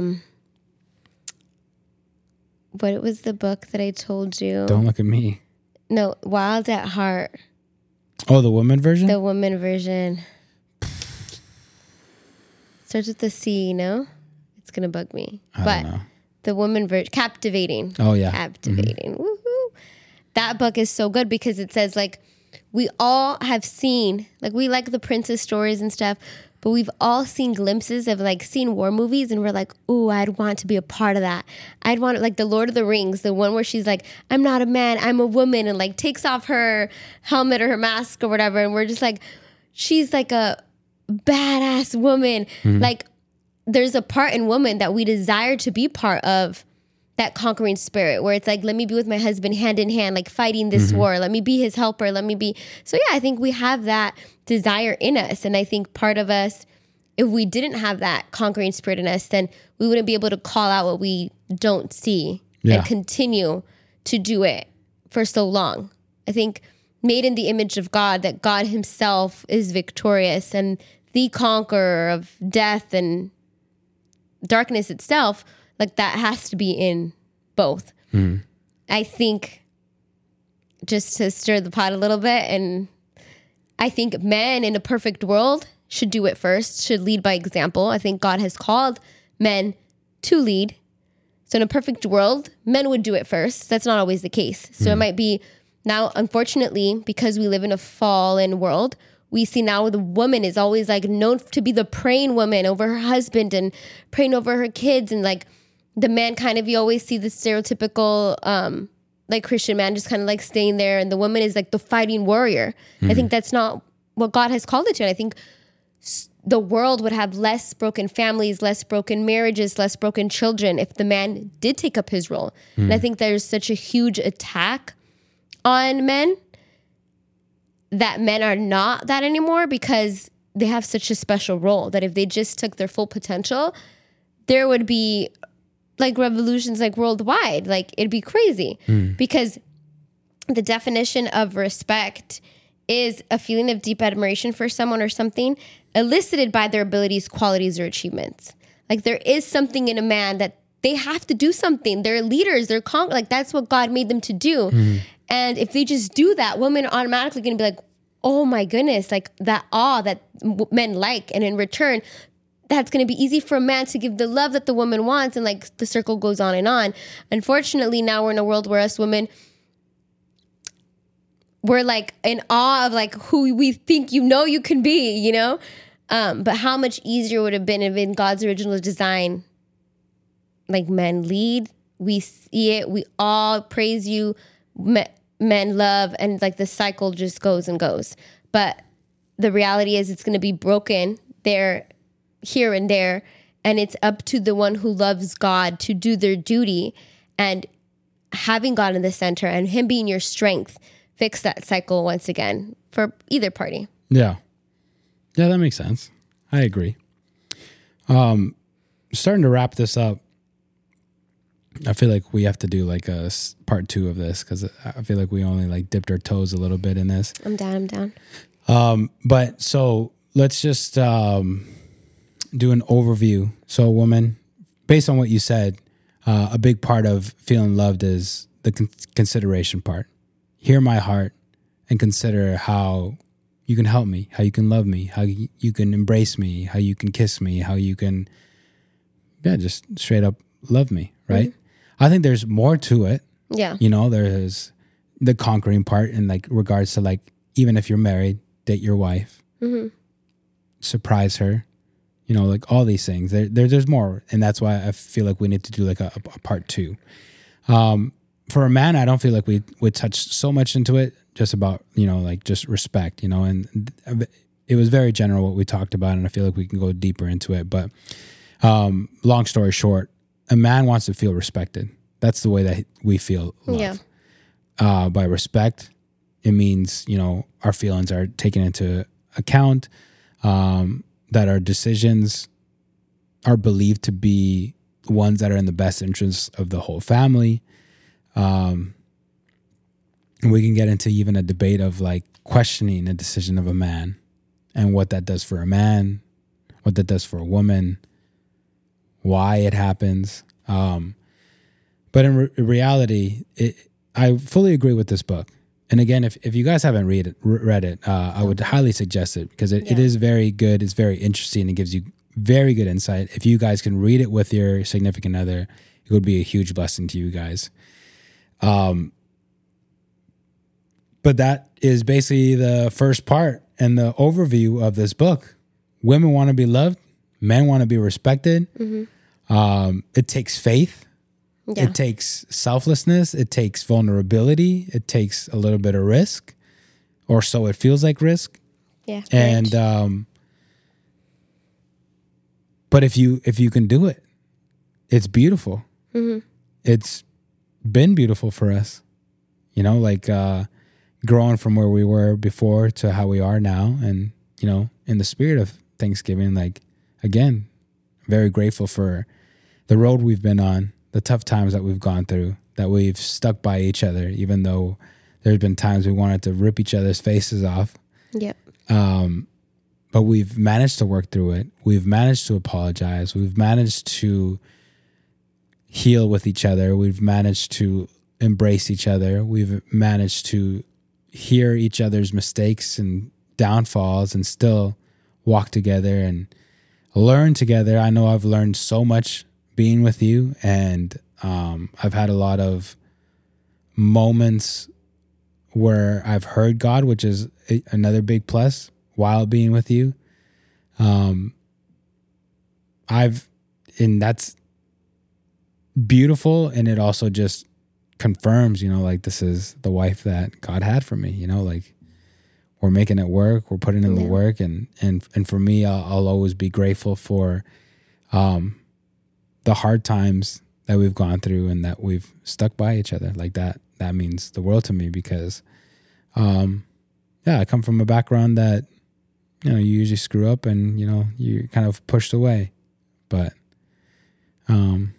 What was the book that I told you? Don't look at me. No, Wild at Heart. Oh, the woman version? The woman version. Starts with the C, you know? It's going to bug me. I don't know. The woman version, Captivating. Oh, yeah. Captivating. Woohoo. That book is so good because it says, like, we all have seen, like, we like the princess stories and stuff, but we've all seen glimpses of, like, seen war movies, and we're like, ooh, I'd want to be a part of that. I'd want, like, the Lord of the Rings, the one where she's like, I'm not a man, I'm a woman, and, like, takes off her helmet or her mask or whatever, and we're just like, she's like a badass woman. Like, there's a part in woman that we desire to be part of, that conquering spirit, where it's like, let me be with my husband hand in hand, like, fighting this war. Let me be his helper. Let me be. So yeah, I think we have that desire in us. And I think part of us, if we didn't have that conquering spirit in us, then we wouldn't be able to call out what we don't see and continue to do it for so long. I think made in the image of God, that God himself is victorious and the conqueror of death and darkness itself, like that has to be in both. I think, just to stir the pot a little bit, and I think men in a perfect world should do it first, should lead by example. I think God has called men to lead. So in a perfect world, men would do it first. That's not always the case. So it might be now, unfortunately, because we live in a fallen world, we see now the woman is always like known to be the praying woman over her husband and praying over her kids. And like the man kind of, you always see the stereotypical like Christian man just kind of like staying there. And the woman is like the fighting warrior. I think that's not what God has called it to. And I think the world would have less broken families, less broken marriages, less broken children if the man did take up his role. And I think there's such a huge attack on men that men are not that anymore because they have such a special role that if they just took their full potential, there would be like revolutions like worldwide. Like it'd be crazy because the definition of respect is a feeling of deep admiration for someone or something elicited by their abilities, qualities, or achievements. Like there is something in a man that they have to do something. They're leaders. They're like that's what God made them to do. And if they just do that, women are automatically going to be like, oh my goodness, like that awe that men like. And in return, that's going to be easy for a man to give the love that the woman wants. And like the circle goes on and on. Unfortunately, now we're in a world where us women, we're like in awe of like who we think you can be, you know? But how much easier would it have been if in God's original design, like men lead, we see it, we all praise you, men love, and like the cycle just goes and goes. But the reality is it's going to be broken there, here and there, and it's up to the one who loves God to do their duty, and having God in the center and him being your strength, fix that cycle once again for either party. Yeah, that makes sense. I agree. Starting to wrap this up, I feel like we have to do like a part 2 of this because I feel like we only like dipped our toes a little bit in this. I'm down. But so let's just do an overview. So, woman, based on what you said, a big part of feeling loved is the consideration part. Hear my heart and consider how you can help me, how you can love me, how you can embrace me, how you can kiss me, how you can, just straight up love me, right? I think there's more to it. Yeah. You know, there's the conquering part in like regards to like, even if you're married, date your wife, surprise her, you know, like all these things. There's more. And that's why I feel like we need to do like a part 2. For a man, I don't feel like we would touch so much into it, just about, you know, like just respect, you know, and it was very general what we talked about. And I feel like we can go deeper into it. But long story short, a man wants to feel respected. That's the way that we feel love. Yeah. By respect, it means, you know, our feelings are taken into account, that our decisions are believed to be ones that are in the best interest of the whole family. And we can get into even a debate of like questioning a decision of a man and what that does for a man, what that does for a woman, why it happens. But in reality, I fully agree with this book. And again, if you guys haven't read it, I would highly suggest it because it is very good. It's very interesting. It gives you very good insight. If you guys can read it with your significant other, it would be a huge blessing to you guys. But that is basically the first part and the overview of this book. Women want to be loved. Men want to be respected. It takes faith. Yeah. It takes selflessness. It takes vulnerability. It takes a little bit of risk, or so it feels like risk. Yeah. And but if you can do it, it's beautiful. It's been beautiful for us, you know, like growing from where we were before to how we are now, and you know, in the spirit of Thanksgiving, like again, very grateful for the road we've been on, the tough times that we've gone through, that we've stuck by each other, even though there's been times we wanted to rip each other's faces off. Yep. But we've managed to work through it. We've managed to apologize. We've managed to heal with each other. We've managed to embrace each other. We've managed to hear each other's mistakes and downfalls and still walk together and learn together. I know I've learned so much being with you, and I've had a lot of moments where I've heard God, which is another big plus while being with you. And that's beautiful. And it also just confirms, like this is the wife that God had for me, like we're making it work. We're putting in the work. And for me, I'll always be grateful for, the hard times that we've gone through and that we've stuck by each other like that. That means the world to me because, I come from a background that, you usually screw up and, you're kind of pushed away. But I'm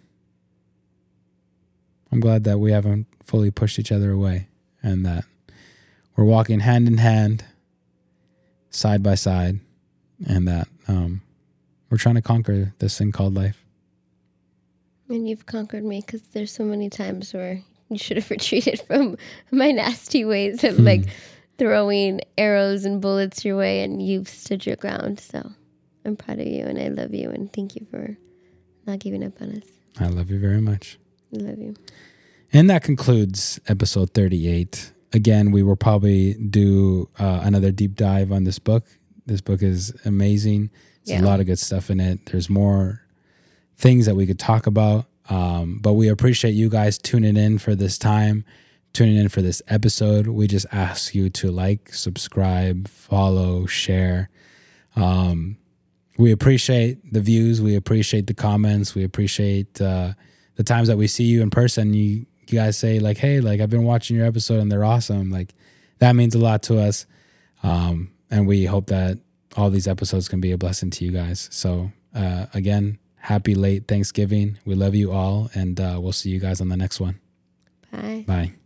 glad that we haven't fully pushed each other away and that we're walking hand in hand, side by side, and that we're trying to conquer this thing called life. And you've conquered me because there's so many times where you should have retreated from my nasty ways of throwing arrows and bullets your way, and you've stood your ground. So I'm proud of you and I love you and thank you for not giving up on us. I love you very much. I love you. And that concludes episode 38. Again, we will probably do another deep dive on this book. This book is amazing. There's a lot of good stuff in it. There's more things that we could talk about. But we appreciate you guys tuning in for this time, tuning in for this episode. We just ask you to like, subscribe, follow, share. We appreciate the views. We appreciate the comments. We appreciate the times that we see you in person. You guys say like, hey, like I've been watching your episode and they're awesome. Like that means a lot to us. And we hope that all these episodes can be a blessing to you guys. So again, happy late Thanksgiving. We love you all, and we'll see you guys on the next one. Bye. Bye.